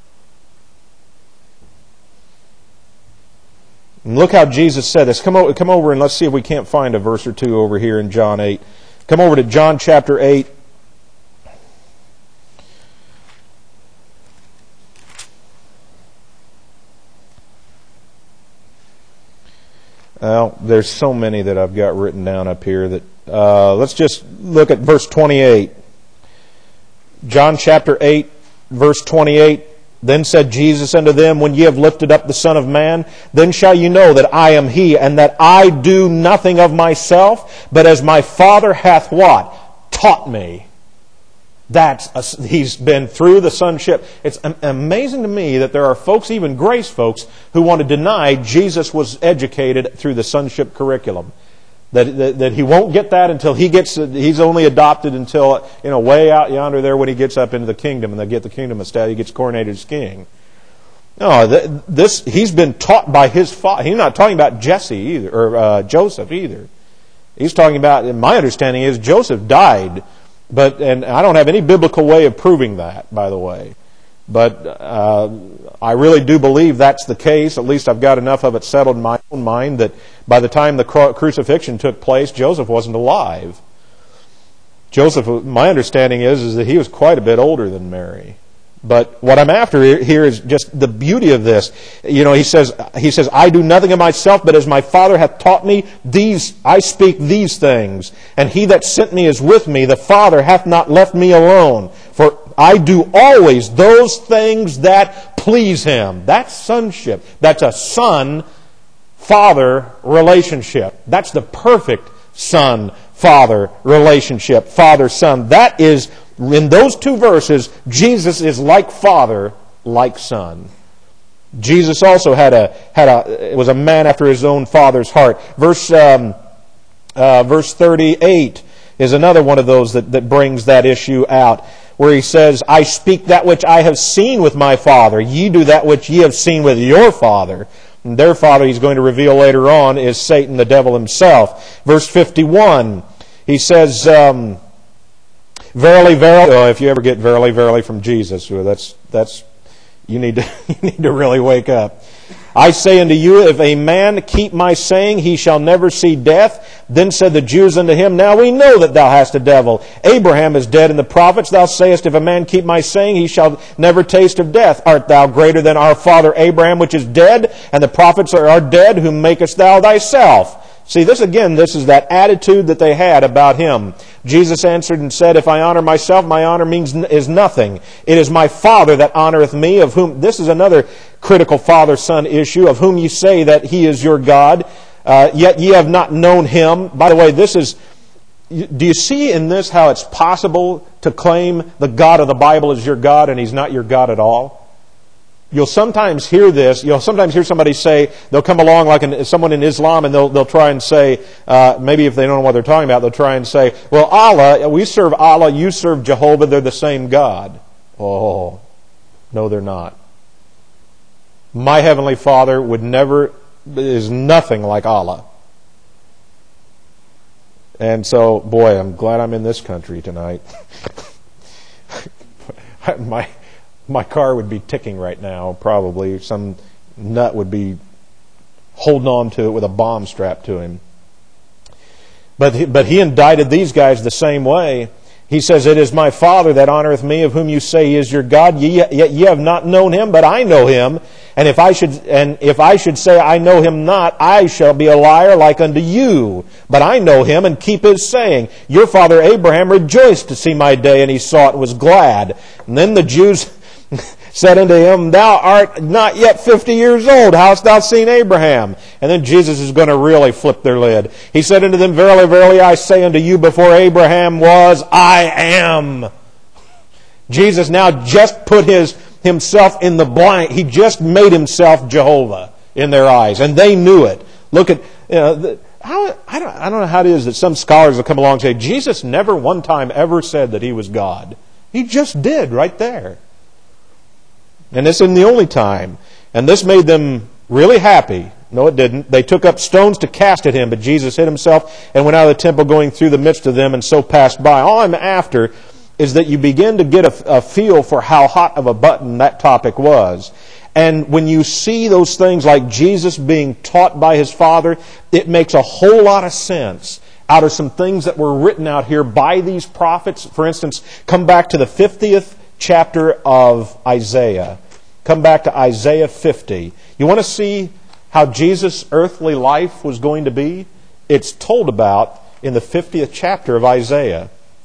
And look how Jesus said this. Come over and let's see if we can't find a verse or two over here in John 8. Come over to John chapter 8. Well, there's so many that I've got written down up here that let's just look at verse 28. John chapter 8, verse 28. Then said Jesus unto them, when ye have lifted up the Son of Man, then shall you know that I am He, and that I do nothing of myself, but as my Father hath what? Taught me. He's been through the sonship. It's amazing to me that there are folks, even grace folks, who want to deny Jesus was educated through the sonship curriculum. That he won't get that until he's only adopted until, way out yonder there when he gets up into the kingdom and they get the kingdom established, he gets coronated as king. No, he's been taught by his father. He's not talking about Jesse either, or Joseph either. He's talking about, my understanding is Joseph died, and I don't have any biblical way of proving that, by the way. But I really do believe that's the case. At least I've got enough of it settled in my own mind that by the time the crucifixion took place, Joseph wasn't alive. Joseph, my understanding is that he was quite a bit older than Mary. But what I'm after here is just the beauty of this. He says, I do nothing of myself, but as my Father hath taught me, I speak these things. And He that sent me is with me. The Father hath not left me alone. For I do always those things that please Him. That's sonship. That's a son-father relationship. That's the perfect son-father relationship. Father-son. That is, in those two verses, Jesus is like Father, like Son. Jesus also was a man after His own Father's heart. Verse 38 is another one of those that brings that issue out, where He says, I speak that which I have seen with my Father. Ye do that which ye have seen with your father. And their father, He's going to reveal later on, is Satan, the devil himself. Verse 51, He says, verily, verily, if you ever get verily, verily from Jesus, that's you need to really wake up. I say unto you, if a man keep my saying, he shall never see death. Then said the Jews unto Him, now we know that thou hast a devil. Abraham is dead, and the prophets. Thou sayest, if a man keep my saying, he shall never taste of death. Art thou greater than our father Abraham, which is dead, and the prophets are dead? Whom makest thou thyself? See, this is that attitude that they had about Him. Jesus answered and said, if I honor myself, my honor is nothing. It is my Father that honoreth me, of whom, this is another critical father-son issue, of whom ye say that he is your God, yet ye have not known him. By the way, do you see in this how it's possible to claim the God of the Bible as your God and he's not your God at all? You'll sometimes hear this. You'll sometimes hear somebody say, they'll come along like someone in Islam and they'll try and say, maybe if they don't know what they're talking about, they'll try and say, well, Allah, we serve Allah, you serve Jehovah, they're the same God. Oh, no, they're not. My Heavenly Father is nothing like Allah. And so, boy, I'm glad I'm in this country tonight. My car would be ticking right now, probably. Some nut would be holding on to it with a bomb strapped to him. But he indicted these guys the same way. He says, it is my Father that honoreth me, of whom you say he is your God. Yet ye have not known him, but I know him. And if I should say I know him not, I shall be a liar like unto you. But I know him and keep his saying. Your father Abraham rejoiced to see my day, and he saw it and was glad. And then the Jews said unto him, thou art not yet 50 years old. How hast thou seen Abraham? And then Jesus is going to really flip their lid. He said unto them, verily, verily, I say unto you, before Abraham was, I am. Jesus now just put himself in the blank. He just made himself Jehovah in their eyes. And they knew it. Look at, I don't know how it is that some scholars will come along and say, Jesus never one time ever said that he was God. He just did right there. And this isn't the only time. And this made them really happy. No, it didn't. They took up stones to cast at him, but Jesus hid himself and went out of the temple, going through the midst of them, and so passed by. All I'm after is that you begin to get a feel for how hot of a button that topic was. And when you see those things like Jesus being taught by his Father, it makes a whole lot of sense out of some things that were written out here by these prophets. For instance, come back to the 50th chapter of Isaiah. Come back to Isaiah 50. You want to see how Jesus' earthly life was going to be? It's told about in the 50th chapter of Isaiah.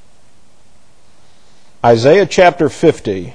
Isaiah chapter 50.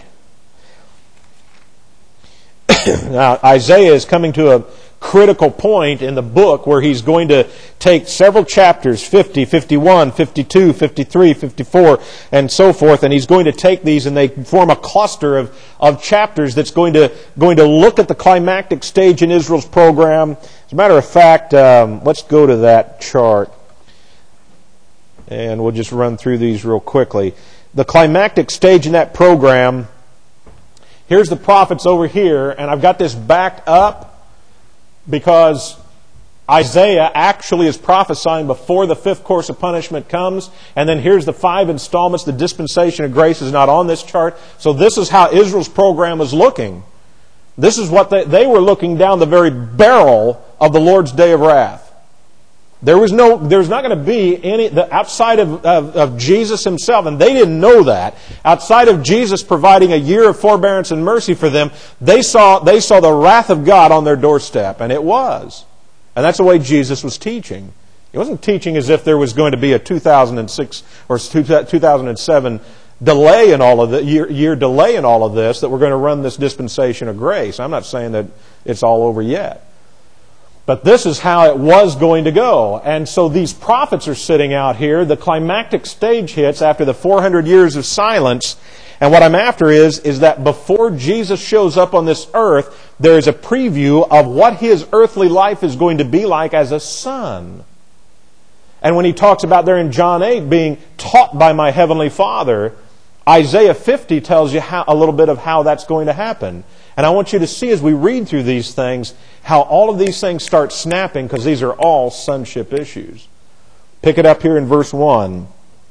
Now, Isaiah is coming to a critical point in the book where he's going to take several chapters, 50, 51, 52, 53, 54, and so forth, and he's going to take these and they form a cluster of chapters that's going to look at the climactic stage in Israel's program. As a matter of fact, let's go to that chart, and we'll just run through these real quickly. The climactic stage in that program, here's the prophets over here, and I've got this backed up because Isaiah actually is prophesying before the fifth course of punishment comes. And then here's the 5 installments. The dispensation of grace is not on this chart. So this is how Israel's program was looking. This is what they were looking down the very barrel of the Lord's day of wrath. There's not going to be any outside of Jesus himself, and they didn't know that. Outside of Jesus providing a year of forbearance and mercy for them, they saw the wrath of God on their doorstep, and it was. And that's the way Jesus was teaching. He wasn't teaching as if there was going to be a 2006 or 2007 delay in all of the year delay in all of this, that we're going to run this dispensation of grace. I'm not saying that it's all over yet. But this is how it was going to go. And so these prophets are sitting out here. The climactic stage hits after the 400 years of silence. And what I'm after is that before Jesus shows up on this earth, there is a preview of what his earthly life is going to be like as a son. And when he talks about there in John 8 being taught by my heavenly Father, Isaiah 50 tells you a little bit of how that's going to happen. And I want you to see as we read through these things how all of these things start snapping, because these are all sonship issues. Pick it up here in verse 1.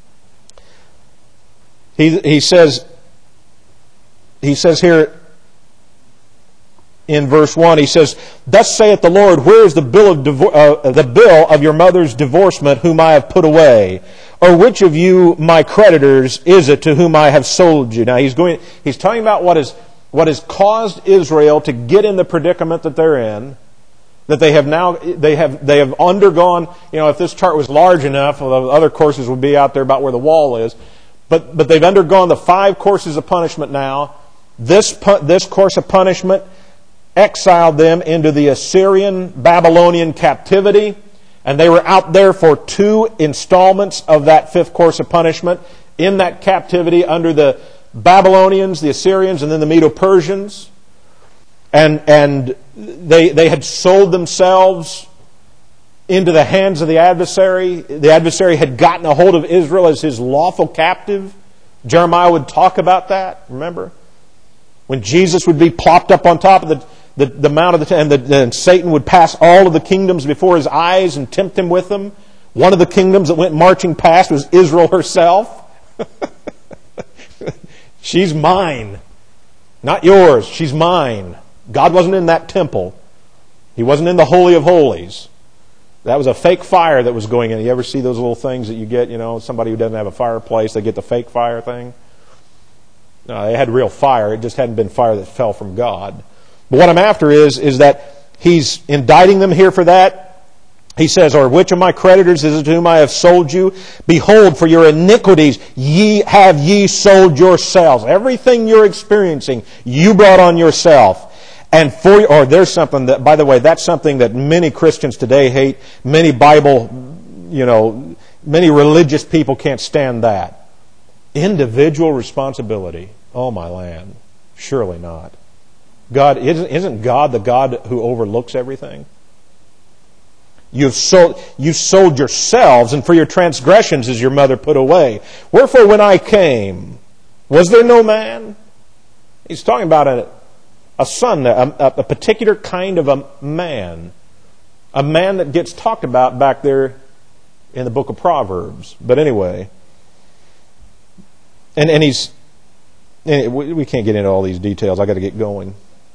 He says here in verse 1, he says, thus saith the Lord, where is the bill of your mother's divorcement, whom I have put away? Or which of you, my creditors, is it to whom I have sold you? Now he's talking about what has caused Israel to get in the predicament that they're in. that they have undergone. If this chart was large enough, well, other courses would be out there about where the wall is. But they've undergone the 5 courses of punishment now. This course of punishment exiled them into the Assyrian Babylonian captivity, and they were out there for 2 installments of that 5th course of punishment in that captivity under the Babylonians, the Assyrians, and then the Medo-Persians. And they had sold themselves into the hands of the adversary. The adversary had gotten a hold of Israel as his lawful captive. Jeremiah would talk about that, remember? When Jesus would be plopped up on top of the mount of and Satan would pass all of the kingdoms before his eyes and tempt him with them. One of the kingdoms that went marching past was Israel herself. She's mine. Not yours. She's mine. God wasn't in that temple. He wasn't in the Holy of Holies. That was a fake fire that was going in. You ever see those little things that you get, somebody who doesn't have a fireplace, they get the fake fire thing? No, they had real fire. It just hadn't been fire that fell from God. But what I'm after is that he's indicting them here for that. He says, or which of my creditors is it to whom I have sold you? Behold, for your iniquities have ye sold yourselves. Everything you're experiencing, you brought on yourself. And there's something that, by the way, that's something that many Christians today hate. Many many religious people can't stand that. Individual responsibility. Oh, my land. Surely not. Isn't God the God who overlooks everything? You've sold yourselves, and for your transgressions is your mother put away. Wherefore when I came, was there no man? He's talking about a son, a particular kind of a man that gets talked about back there in the book of Proverbs. But anyway, and we can't get into all these details. I got to get going.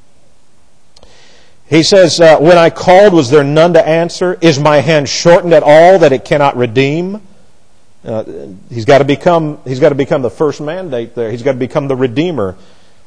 He says, when I called, was there none to answer? Is my hand shortened at all that it cannot redeem? He's got to become the first mandate there. He's got to become the Redeemer.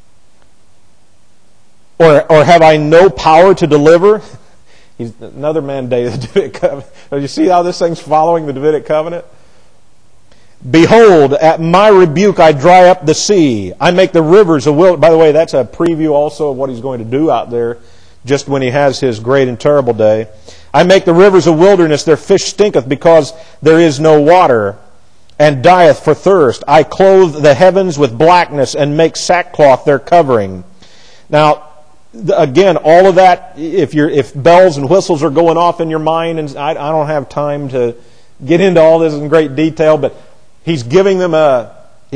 Or have I no power to deliver? He's another mandate of the Davidic covenant. You see how this thing's following the Davidic covenant? Behold, at my rebuke I dry up the sea. I make the rivers a wilderness. By the way, that's a preview also of what he's going to do out there just when he has his great and terrible day. I make the rivers a wilderness, their fish stinketh because there is no water, and dieth for thirst. I clothe the heavens with blackness, and make sackcloth their covering. Now, again, all of that, if bells and whistles are going off in your mind, and I don't have time to get into all this in great detail, but he's giving them a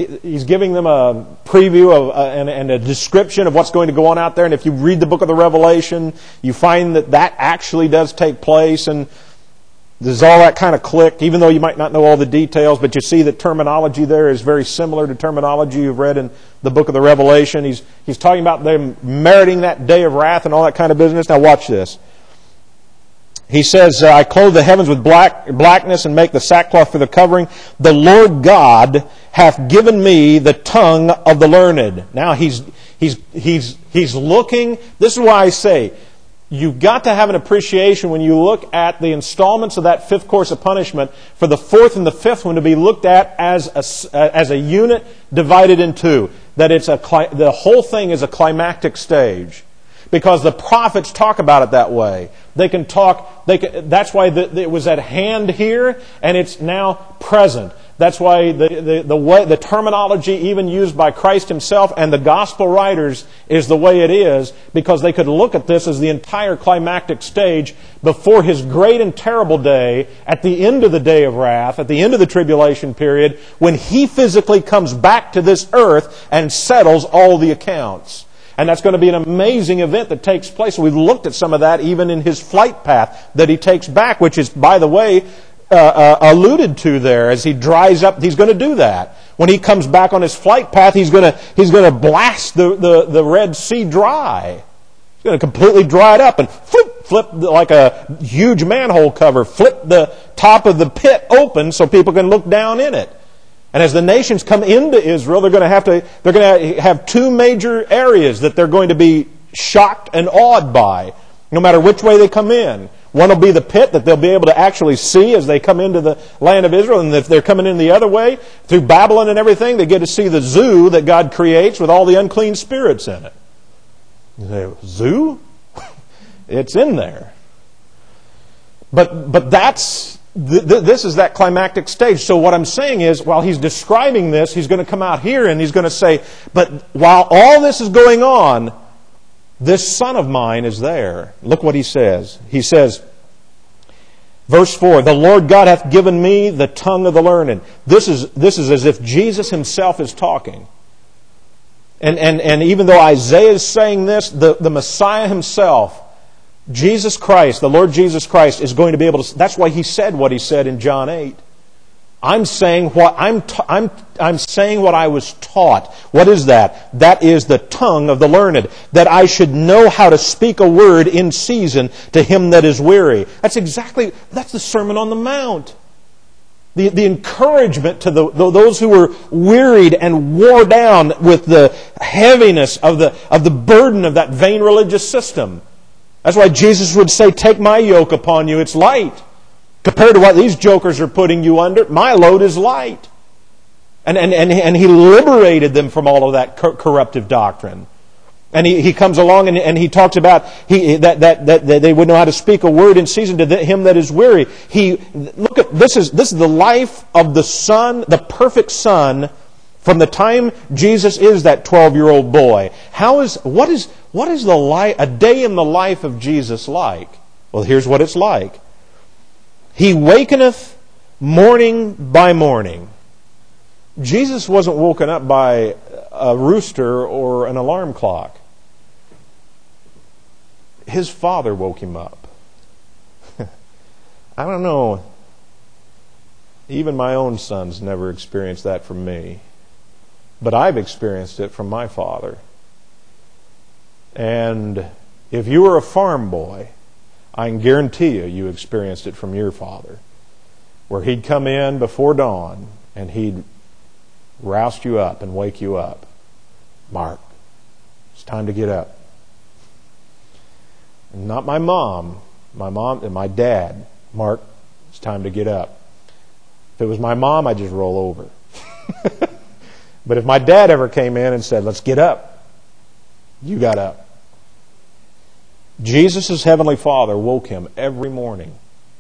preview of and a description of what's going to go on out there. And if you read the book of the Revelation, you find that actually does take place, and there's all that kind of click, even though you might not know all the details, but you see that terminology there is very similar to terminology you've read in the book of the Revelation. He's talking about them meriting that day of wrath and all that kind of business. Now watch this. He says, I clothe the heavens with blackness and make the sackcloth for the covering. The Lord God hath given me the tongue of the learned. Now he's looking. This is why I say, you've got to have an appreciation when you look at the installments of that 5th course of punishment for the 4th and the 5th one to be looked at as a unit divided in 2. That the whole thing is a climactic stage. Because the prophets talk about it that way. That's why it was at hand here, and it's now present. That's why the terminology even used by Christ Himself and the gospel writers is the way it is, because they could look at this as the entire climactic stage before His great and terrible day, at the end of the day of wrath, at the end of the tribulation period, when He physically comes back to this earth and settles all the accounts. And that's going to be an amazing event that takes place. We've looked at some of that even in His flight path that He takes back, which is, by the way, alluded to there. As He dries up, He's going to do that. When He comes back on His flight path, He's going to blast the Red Sea dry. He's going to completely dry it up and flip like a huge manhole cover, flip the top of the pit open so people can look down in it. And as the nations come into Israel, they're going to have 2 major areas that they're going to be shocked and awed by. no matter which way they come in. One will be the pit that they'll be able to actually see as they come into the land of Israel. And if they're coming in the other way, through Babylon and everything, they get to see the zoo that God creates with all the unclean spirits in it. You say, zoo? It's in there. But that's... This is that climactic stage. So what I'm saying is, while he's describing this, he's going to come out here and he's going to say, but while all this is going on, this son of mine is there. Look what he says. He says, verse 4, the Lord God hath given me the tongue of the learned. This is as if Jesus himself is talking. And even though Isaiah is saying this, the Messiah himself, Jesus Christ, the Lord Jesus Christ, is going to be able to... That's why he said what he said in John 8. I'm saying what I'm saying what I was taught. What is that? That is the tongue of the learned. That I should know how to speak a word in season to him that is weary. That's the Sermon on the Mount. The encouragement to those who were wearied and wore down with the heaviness of the burden of that vain religious system. That's why Jesus would say, take my yoke upon you, it's light. Compared to what these jokers are putting you under, my load is light. And he liberated them from all of that corruptive doctrine. And he comes along and he talks about that they would know how to speak a word in season to him that is weary. This is the life of the Son, the perfect Son, from the time Jesus is that 12-year-old boy. What is a day in the life of Jesus like? Well, here's what it's like. He wakeneth morning by morning. Jesus wasn't woken up by a rooster or an alarm clock. His Father woke him up. I don't know. Even my own sons never experienced that from me. But I've experienced it from my father. And if you were a farm boy, I can guarantee you experienced it from your father. Where he'd come in before dawn and he'd roust you up and wake you up. Mark, it's time to get up. And not my mom and my dad. Mark, it's time to get up. If it was my mom, I'd just roll over. But if my dad ever came in and said, let's get up, you got up. Jesus' heavenly Father woke him every morning.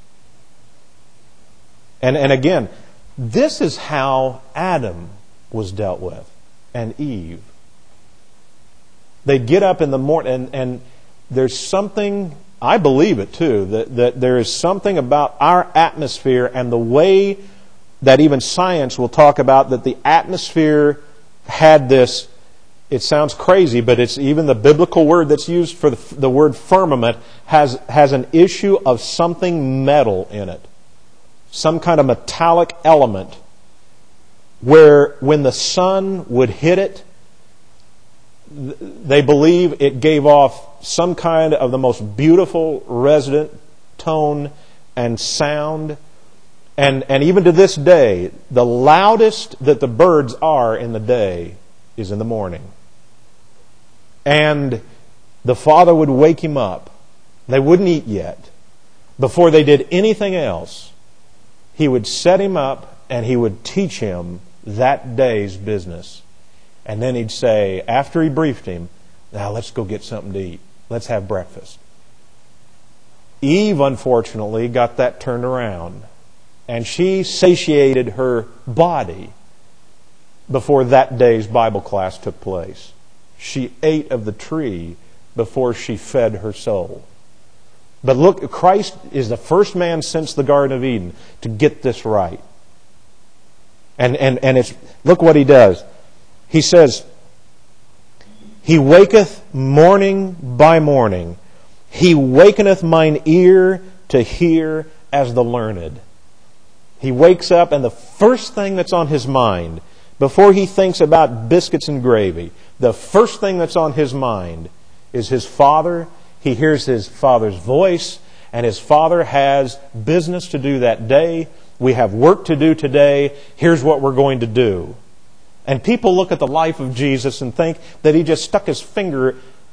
And again, this is how Adam was dealt with, and Eve. They'd get up in the morning, and there's something, I believe it too, that there is something about our atmosphere and the way that even science will talk about that the atmosphere had this, it sounds crazy, but it's even the biblical word that's used for the word firmament has an issue of something metal in it. Some kind of metallic element where when the sun would hit it, they believe it gave off some kind of the most beautiful resonant tone and sound. And even to this day, the loudest that the birds are in the day is in the morning. And the Father would wake him up. They wouldn't eat yet. Before they did anything else, he would set him up and he would teach him that day's business. And then he'd say, after he briefed him, now let's go get something to eat. Let's have breakfast. Eve, unfortunately, got that turned around. And she satiated her body before that day's Bible class took place. She ate of the tree before she fed her soul. But look, Christ is the first man since the Garden of Eden to get this right. And it's, look what he does. He says, he waketh morning by morning. He wakeneth mine ear to hear as the learned. He wakes up and the first thing that's on his mind, before he thinks about biscuits and gravy, the first thing that's on his mind is his Father. He hears his Father's voice, and his Father has business to do that day. We have work to do today. Here's what we're going to do. And people look at the life of Jesus and think that he just stuck his finger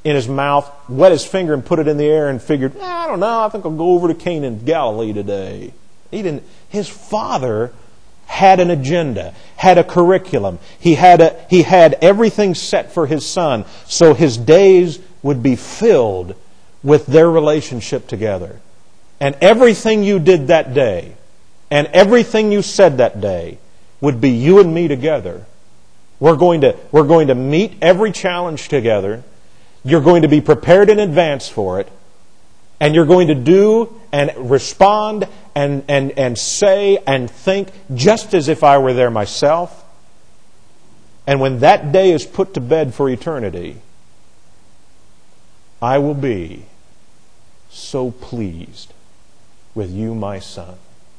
in his mouth, wet his finger and put it in the air and figured, I don't know, I think I'll go over to Canaan, Galilee today. He didn't. His Father had an agenda, had a curriculum. He had everything set for His Son, so His days would be filled with their relationship together. And everything you did that day, and everything you said that day, would be you and me together. We're going to meet every challenge together. You're going to be prepared in advance for it. And you're going to do and respond and say and think just as if I were there myself. And when that day is put to bed for eternity, I will be so pleased with you, my son.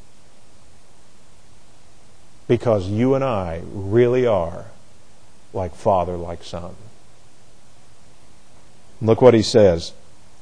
Because you and I really are like father, like son. Look what he says.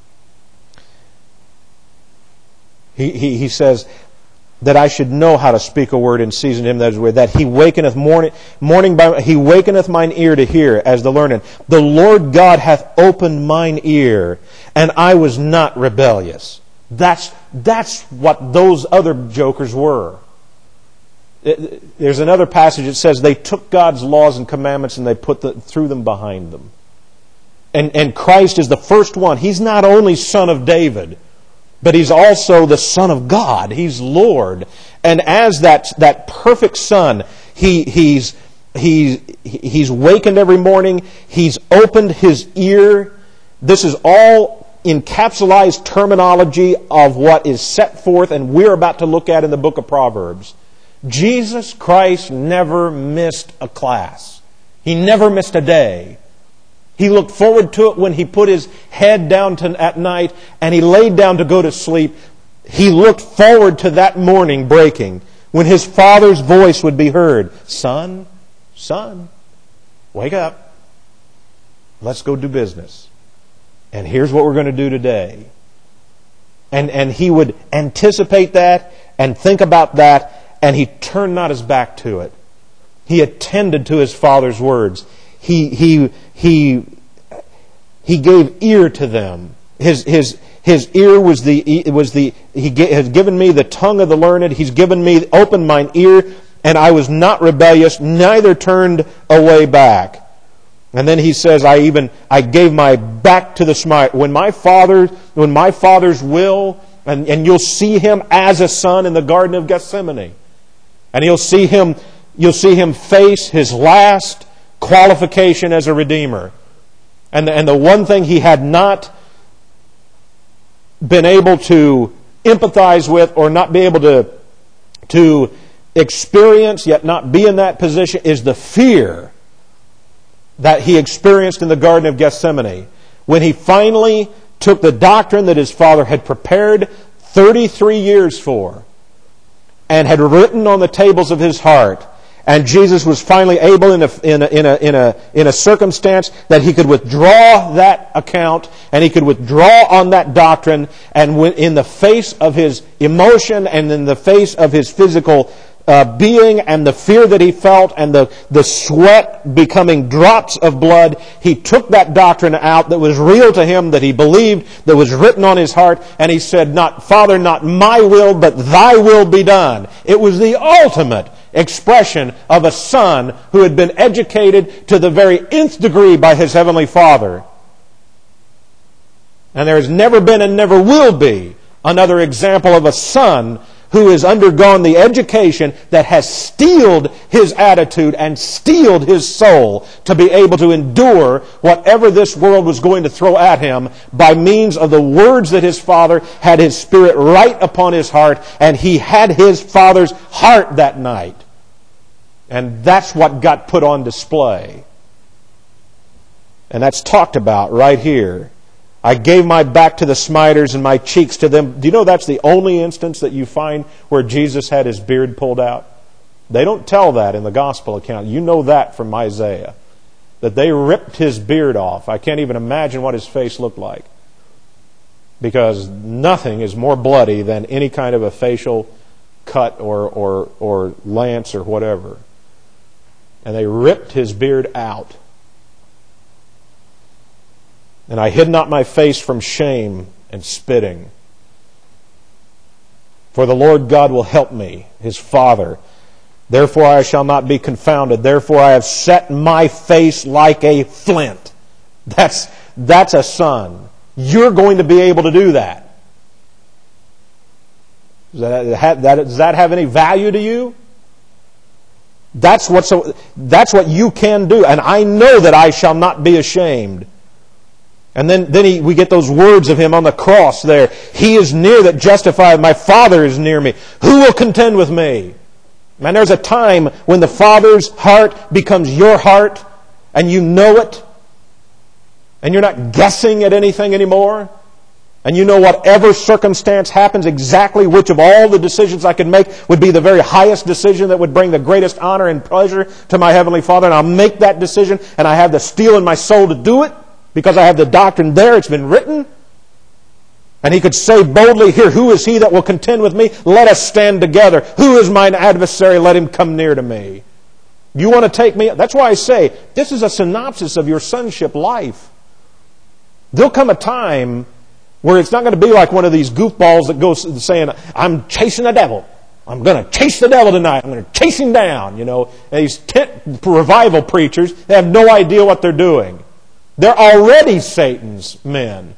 He says that I should know how to speak a word in season to him that is weary, that he wakeneth he wakeneth mine ear to hear, as the learned. The Lord God hath opened mine ear, and I was not rebellious. That's what those other jokers were. There's another passage that says they took God's laws and commandments and they threw them behind them. And Christ is the first one. He's not only Son of David, but He's also the Son of God. He's Lord. And as that perfect Son, He's wakened every morning. He's opened His ear. This is all encapsulated terminology of what is set forth and we're about to look at in the book of Proverbs. Jesus Christ never missed a class. He never missed a day. He looked forward to it when He put His head down at night and He laid down to go to sleep. He looked forward to that morning breaking when His Father's voice would be heard. Son, son, wake up. Let's go do business. And here's what we're going to do today. And He would anticipate that and think about that, and He turned not His back to it. He attended to His Father's words. He gave ear to them. His ear was He has given me the tongue of the learned. He's opened mine ear, and I was not rebellious, neither turned away back. And then He says, I gave my back to the smite. When my Father's will, and you'll see Him as a son in the Garden of Gethsemane, and you'll see Him face His last qualification as a Redeemer. And the one thing He had not been able to empathize with or not be able to experience, yet not be in that position, is the fear that He experienced in the Garden of Gethsemane when He finally took the doctrine that His Father had prepared 33 years for and had written on the tables of His heart. And Jesus was finally able in a circumstance that He could withdraw that account and He could withdraw on that doctrine, and in the face of His emotion and in the face of His physical being and the fear that He felt and the sweat becoming drops of blood, He took that doctrine out that was real to Him, that He believed, that was written on His heart, and He said, Father, not my will, but Thy will be done. It was the ultimate expression of a son who had been educated to the very nth degree by his Heavenly Father. And there has never been and never will be another example of a son who has undergone the education that has steeled his attitude and steeled his soul to be able to endure whatever this world was going to throw at him by means of the words that his Father had His Spirit write upon his heart, and he had his Father's heart that night. And that's what got put on display. And that's talked about right here. I gave my back to the smiters and my cheeks to them. Do you know that's the only instance that you find where Jesus had His beard pulled out? They don't tell that in the gospel account. You know that from Isaiah. That they ripped His beard off. I can't even imagine what His face looked like. Because nothing is more bloody than any kind of a facial cut or lance or whatever. And they ripped His beard out. And I hid not my face from shame and spitting. For the Lord God will help me, his Father. Therefore I shall not be confounded. Therefore I have set my face like a flint. That's a son. You're going to be able to do that. Does that have any value to you? That's what you can do. And I know that I shall not be ashamed. And then we get those words of him on the cross there. He is near that justifieth. My Father is near me. Who will contend with me? Man, there's a time when the Father's heart becomes your heart, and you know it, and you're not guessing at anything anymore, and you know whatever circumstance happens, exactly which of all the decisions I could make would be the very highest decision that would bring the greatest honor and pleasure to my Heavenly Father, and I'll make that decision, and I have the steel in my soul to do it, because I have the doctrine there, it's been written. And he could say boldly, here, who is he that will contend with me? Let us stand together. Who is mine adversary? Let him come near to me. You want to take me? That's why I say, this is a synopsis of your sonship life. There'll come a time where it's not going to be like one of these goofballs that goes saying, I'm chasing the devil. I'm going to chase the devil tonight. I'm going to chase him down. And these tent revival preachers, they have no idea what they're doing. They're already Satan's men.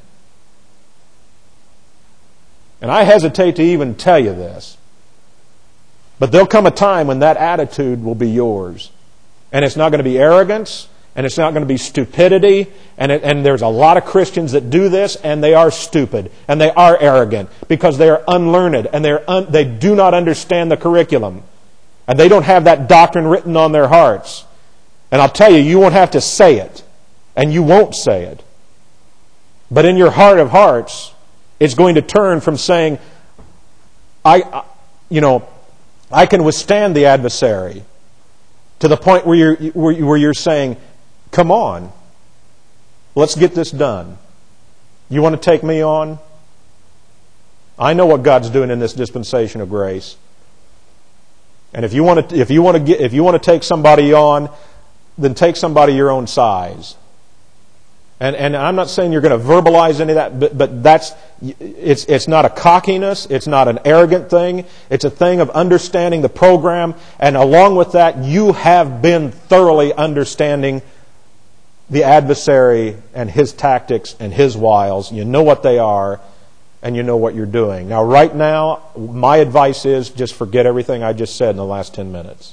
And I hesitate to even tell you this. But there'll come a time when that attitude will be yours. And it's not going to be arrogance, and it's not going to be stupidity, and there's a lot of Christians that do this, and they are stupid, and they are arrogant, because they are unlearned, and they do not understand the curriculum. And they don't have that doctrine written on their hearts. And I'll tell you, you won't have to say it. And you won't say it. But in your heart of hearts, it's going to turn from saying, I can withstand the adversary, to the point where you're saying, come on, let's get this done. You want to take me on? I know what God's doing in this dispensation of grace. And if you want to take somebody on, then take somebody your own size. And I'm not saying you're going to verbalize any of that, but it's not a cockiness, it's not an arrogant thing, it's a thing of understanding the program, and along with that, you have been thoroughly understanding the adversary and his tactics and his wiles. You know what they are, and you know what you're doing. Now, right now, my advice is just forget everything I just said in the last 10 minutes.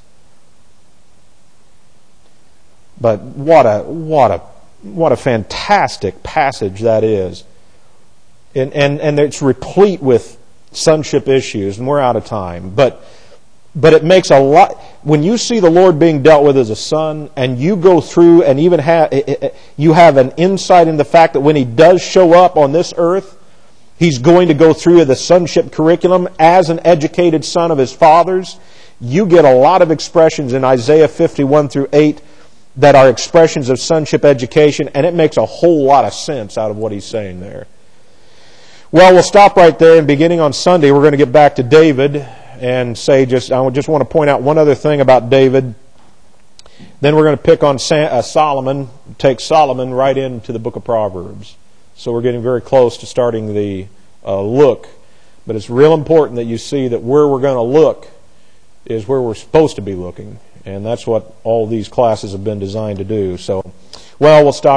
But what a fantastic passage that is. And it's replete with sonship issues, and we're out of time. But it makes a lot... When you see the Lord being dealt with as a son, and you go through and even you have an insight in the fact that when He does show up on this earth, He's going to go through the sonship curriculum as an educated son of His fathers. You get a lot of expressions in Isaiah 51 through 8 that are expressions of sonship education, and it makes a whole lot of sense out of what he's saying there. Well, we'll stop right there, and beginning on Sunday, we're going to get back to David and say I just want to point out one other thing about David. Then we're going to pick on Solomon, take Solomon right into the book of Proverbs. So we're getting very close to starting the look. But it's real important that you see that where we're going to look is where we're supposed to be looking. And that's what all these classes have been designed to do. So, well, we'll stop